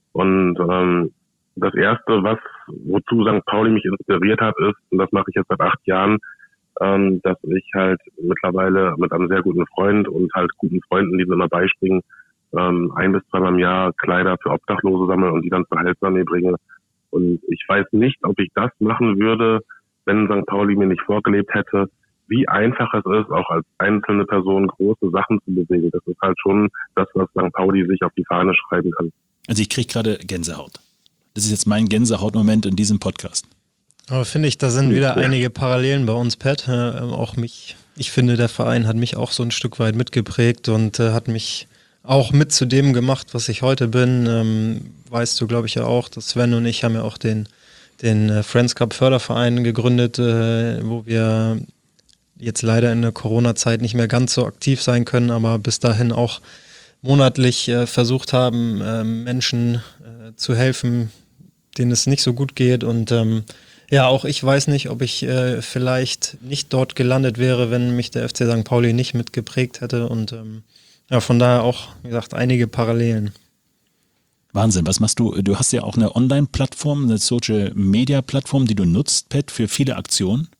Und ähm, das Erste, was wozu Sankt Pauli mich inspiriert hat, ist, und das mache ich jetzt seit acht Jahren, ähm, dass ich halt mittlerweile mit einem sehr guten Freund und halt guten Freunden, die mir immer beispringen, ähm, ein bis zweimal im Jahr Kleider für Obdachlose sammle und die dann zur Heilsarmee bringe. Und ich weiß nicht, ob ich das machen würde, wenn Sankt Pauli mir nicht vorgelebt hätte, wie einfach es ist, auch als einzelne Person große Sachen zu bewegen. Das ist halt schon das, was Sankt Pauli sich auf die Fahne schreiben kann. Also ich kriege gerade Gänsehaut. Das ist jetzt mein Gänsehautmoment in diesem Podcast. Aber finde ich, da sind wieder einige Parallelen bei uns, Pat. Äh, auch mich, ich finde, der Verein hat mich auch so ein Stück weit mitgeprägt und äh, hat mich auch mit zu dem gemacht, was ich heute bin. Ähm, weißt du, glaube ich, ja auch, dass Sven und ich haben ja auch den, den äh, Friends Cup Förderverein gegründet, äh, wo wir jetzt leider in der Corona-Zeit nicht mehr ganz so aktiv sein können, aber bis dahin auch monatlich äh, versucht haben, äh, Menschen äh, zu helfen, denen es nicht so gut geht. Und ähm, Ja, auch ich weiß nicht, ob ich äh, vielleicht nicht dort gelandet wäre, wenn mich der F C Sankt Pauli nicht mitgeprägt hätte. Und ähm, ja, von daher auch, wie gesagt, einige Parallelen. Wahnsinn, was machst du? Du hast ja auch eine Online-Plattform, eine Social-Media-Plattform, die du nutzt, Pat, für viele Aktionen.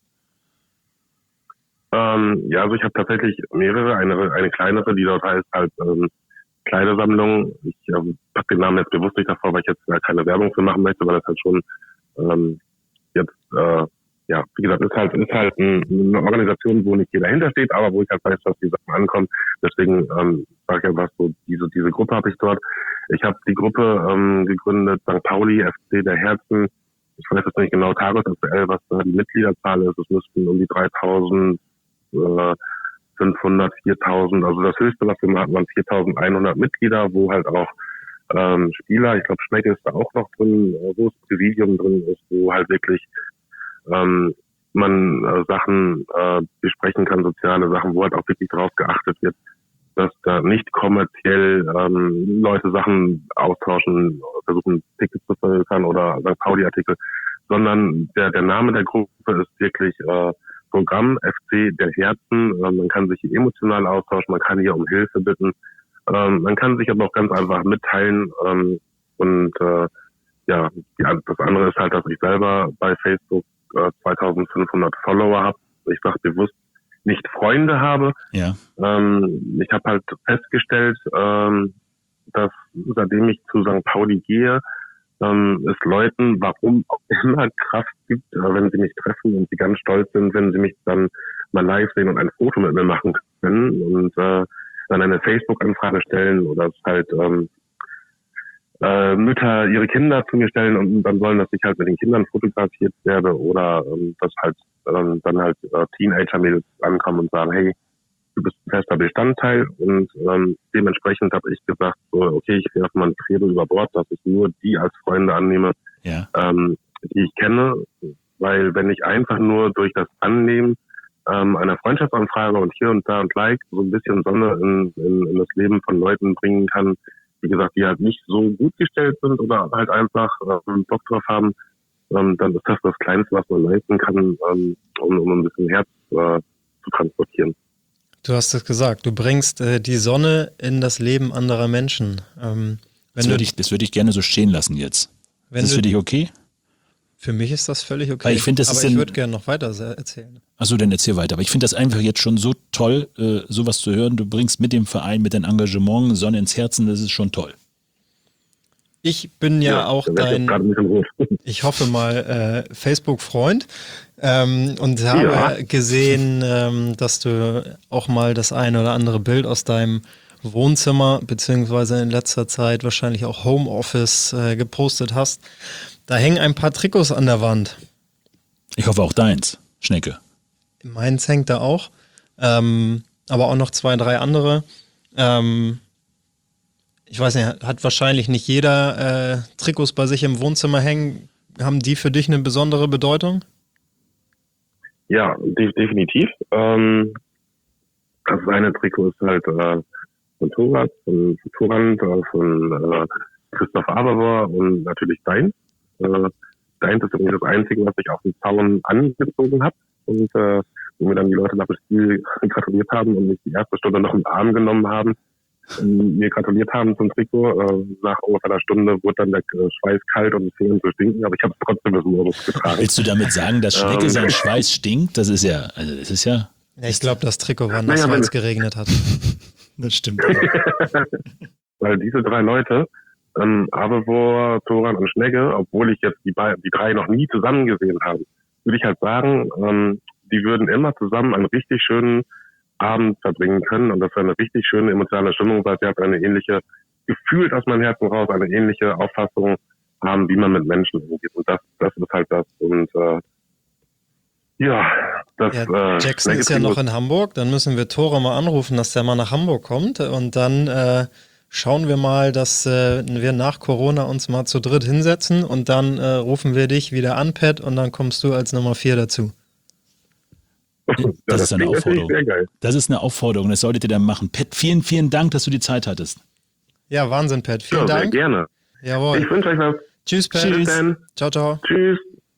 Ähm, ja, also ich habe tatsächlich mehrere. Eine, eine kleinere, die dort heißt halt ähm, Kleidersammlung. Ich ähm, habe den Namen jetzt bewusst nicht davor, weil ich jetzt äh, keine Werbung für machen möchte, weil das halt schon ähm, jetzt, äh, ja, wie gesagt, ist halt ist halt ein, eine Organisation, wo nicht jeder hintersteht, aber wo ich halt weiß, dass die Sachen ankommen. Deswegen ähm, sage ich einfach so, diese diese Gruppe habe ich dort. Ich habe die Gruppe ähm, gegründet, Sankt Pauli, F C der Herzen. Ich weiß jetzt nicht genau tagesaktuell, was da die Mitgliederzahl ist. Es müssten um die dreitausendfünfhundert, viertausend. Also das Höchste, was wir hatten, waren viertausendeinhundert Mitglieder, wo halt auch ähm, Spieler, ich glaube Schnecke ist da auch noch drin, wo das Präsidium drin ist, wo halt wirklich ähm, man äh, Sachen äh, besprechen kann, soziale Sachen, wo halt auch wirklich darauf geachtet wird, dass da nicht kommerziell ähm, Leute Sachen austauschen, versuchen Tickets zu verkaufen oder Sankt Pauli-Artikel, sondern der der Name der Gruppe ist wirklich äh, Programm F C der Herzen. Äh, man kann sich hier emotional austauschen, man kann hier um Hilfe bitten, ähm, man kann sich aber auch ganz einfach mitteilen ähm, und äh, ja, die, das andere ist halt, dass ich selber bei Facebook äh, zweitausendfünfhundert Follower habe. Ich sage bewusst nicht Freunde habe. Ja. Ähm, ich habe halt festgestellt, ähm, dass seitdem ich zu Sankt Pauli gehe, ähm, es Leuten, warum auch immer Kraft gibt, äh, wenn sie mich treffen und sie ganz stolz sind, wenn sie mich dann mal live sehen und ein Foto mit mir machen können und äh, dann eine Facebook-Anfrage stellen oder es halt ähm, äh, Mütter ihre Kinder zu mir stellen und dann wollen, dass ich halt mit den Kindern fotografiert werde oder ähm, dass halt ähm, dann halt äh, Teenager-Mädels ankommen und sagen, hey, du bist ein fester Bestandteil und ähm, dementsprechend habe ich gesagt, so, okay, ich werfe mal ein Credo über Bord, dass ich nur die als Freunde annehme, ja. ähm, die ich kenne, weil wenn ich einfach nur durch das Annehmen ähm, einer Freundschaftsanfrage und hier und da und like so ein bisschen Sonne in, in, in das Leben von Leuten bringen kann, wie gesagt, die halt nicht so gut gestellt sind oder halt einfach ähm, Bock drauf haben, ähm, dann ist das das Kleinste, was man leisten kann, ähm, um, um ein bisschen Herz äh, zu transportieren. Du hast es gesagt, du bringst äh, die Sonne in das Leben anderer Menschen. Ähm, wenn das würde ich, das würde ich gerne so stehen lassen jetzt. Wenn ist das für dich okay? Für mich ist das völlig okay. Weil ich finde, das aber ist ich ein- würde gerne noch weiter se- erzählen. Achso, dann erzähl weiter. Aber ich finde das einfach jetzt schon so toll, äh, sowas zu hören. Du bringst mit dem Verein, mit deinem Engagement Sonne ins Herzen, das ist schon toll. Ich bin ja, auch da werd ich dein, jetzt gerade ein bisschen rot. ich hoffe mal, äh, Facebook-Freund ähm, und habe Ja. gesehen, ähm, dass du auch mal das eine oder andere Bild aus deinem Wohnzimmer beziehungsweise in letzter Zeit wahrscheinlich auch Homeoffice äh, gepostet hast. Da hängen ein paar Trikots an der Wand. Ich hoffe auch deins, Schnecke. Meins hängt da auch, ähm, aber auch noch zwei, drei andere. Ähm, ich weiß nicht, hat wahrscheinlich nicht jeder äh, Trikots bei sich im Wohnzimmer hängen. Haben die für dich eine besondere Bedeutung? Ja, de definitiv. Ähm, das eine Trikot ist halt äh, von Thoras, von Torrand, äh, von äh, Christoph Aberbohr und natürlich dein. Äh, deins ist irgendwie das Einzige, was ich auf dem Zaun angezogen habe und äh, wo mir dann die Leute nach dem Spiel gratuliert haben und mich die erste Stunde noch im Arm genommen haben und mir gratuliert haben zum Trikot. Äh, nach ungefähr einer Stunde wurde dann der äh, Schweiß kalt und es fing an zu stinken, aber ich habe es trotzdem bis morgens getragen. Willst du damit sagen, dass Schnecke Ähm. sein Schweiß stinkt? Das ist ja, also das ist ja, Ja, ich glaube, das Trikot war nass, Naja, weil wenn- es geregnet hat. das stimmt. Weil diese drei Leute, ähm, Aberbohr, Thoran und Schnegge, obwohl ich jetzt die, beiden, die drei noch nie zusammen gesehen habe, würde ich halt sagen, ähm, die würden immer zusammen einen richtig schönen Abend verbringen können und das wäre eine richtig schöne emotionale Stimmung, weil sie halt eine ähnliche, gefühlt aus meinem Herzen raus, eine ähnliche Auffassung haben, wie man mit Menschen umgeht. Und das, das ist halt das. Und äh, ja, das Ja, äh, Jackson Schnegge ist ja Trikot- noch in Hamburg, dann müssen wir Tore mal anrufen, dass der mal nach Hamburg kommt und dann äh, schauen wir mal, dass äh, wir nach Corona uns mal zu dritt hinsetzen und dann äh, rufen wir dich wieder an, Pat, und dann kommst du als Nummer vier dazu. Das ist eine klingt natürlich Aufforderung. sehr geil. Das ist eine Aufforderung, das solltet ihr dann machen. Pat, vielen, vielen Dank, dass du die Zeit hattest. Ja, Wahnsinn, Pat. Vielen Ja, sehr Dank. gerne. Jawohl. Ich wünsche euch was. Tschüss, Pat. Bis dann. Ciao, ciao. Tschüss.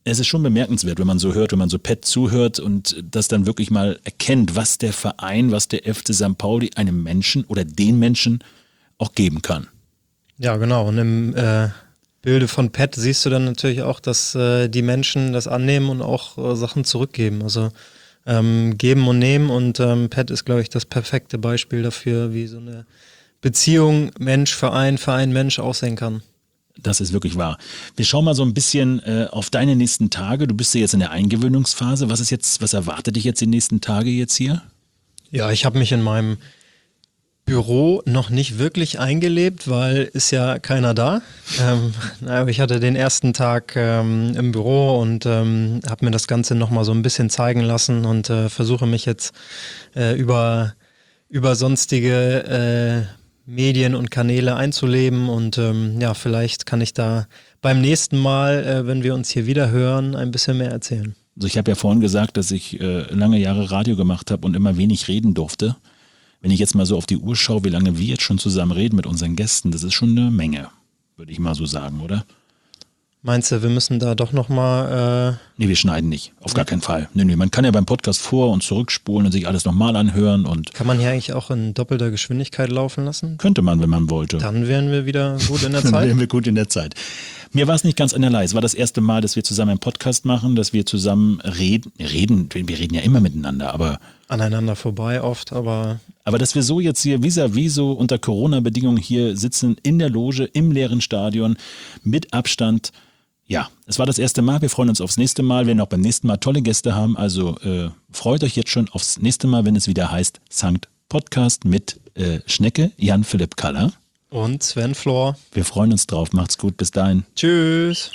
Es ist schon bemerkenswert, wenn man so hört, wenn man so Pat zuhört und das dann wirklich mal erkennt, was der Verein, was der F C Sankt Pauli einem Menschen oder den Menschen auch geben kann. Ja, genau. Und im äh, Bilde von Pat siehst du dann natürlich auch, dass äh, die Menschen das annehmen und auch äh, Sachen zurückgeben. Also ähm, geben und nehmen. Und ähm, Pat ist, glaube ich, das perfekte Beispiel dafür, wie so eine Beziehung Mensch, Verein, Verein, Mensch aussehen kann. Das ist wirklich wahr. Wir schauen mal so ein bisschen äh, auf deine nächsten Tage. Du bist ja jetzt in der Eingewöhnungsphase. Was ist jetzt, was erwartet dich jetzt die nächsten Tage jetzt hier? Ja, ich habe mich in meinem Büro noch nicht wirklich eingelebt, weil ist ja keiner da. Ähm, aber ich hatte den ersten Tag ähm, im Büro und ähm, habe mir das Ganze nochmal so ein bisschen zeigen lassen und äh, versuche mich jetzt äh, über, über sonstige äh, Medien und Kanäle einzuleben und ähm, ja, vielleicht kann ich da beim nächsten Mal, äh, wenn wir uns hier wieder hören, ein bisschen mehr erzählen. Also ich habe ja vorhin gesagt, dass ich äh, lange Jahre Radio gemacht habe und immer wenig reden durfte. Wenn ich jetzt mal so auf die Uhr schaue, wie lange wir jetzt schon zusammen reden mit unseren Gästen, das ist schon eine Menge, würde ich mal so sagen, oder? Meinst du, wir müssen da doch nochmal... Äh nee, wir schneiden nicht. Auf gar keinen Fall. Nee, nee, man kann ja beim Podcast vor- und zurückspulen und sich alles nochmal anhören. Und kann man hier eigentlich auch in doppelter Geschwindigkeit laufen lassen? Könnte man, wenn man wollte. Dann wären wir wieder gut in der Dann Zeit. wären wir gut in der Zeit. Mir war es nicht ganz einerlei. Es war das erste Mal, dass wir zusammen einen Podcast machen, dass wir zusammen reden. Reden, wir reden ja immer miteinander, aber... Aneinander vorbei oft, aber... Aber dass wir so jetzt hier vis-à-vis so unter Corona-Bedingungen hier sitzen, in der Loge, im leeren Stadion, mit Abstand. Ja, es war das erste Mal. Wir freuen uns aufs nächste Mal. Wir werden auch beim nächsten Mal tolle Gäste haben. Also äh, freut euch jetzt schon aufs nächste Mal, wenn es wieder heißt Sankt Podcast mit äh, Schnecke, Jan-Philipp Kaller. Und Sven Flor. Wir freuen uns drauf. Macht's gut. Bis dahin. Tschüss.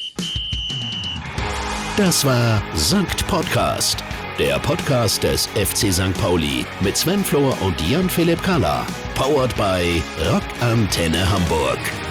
Das war Sankt Podcast, der Podcast des F C Sankt Pauli mit Sven Flor und Jan-Philipp Kaller. Powered by Rock Antenne Hamburg.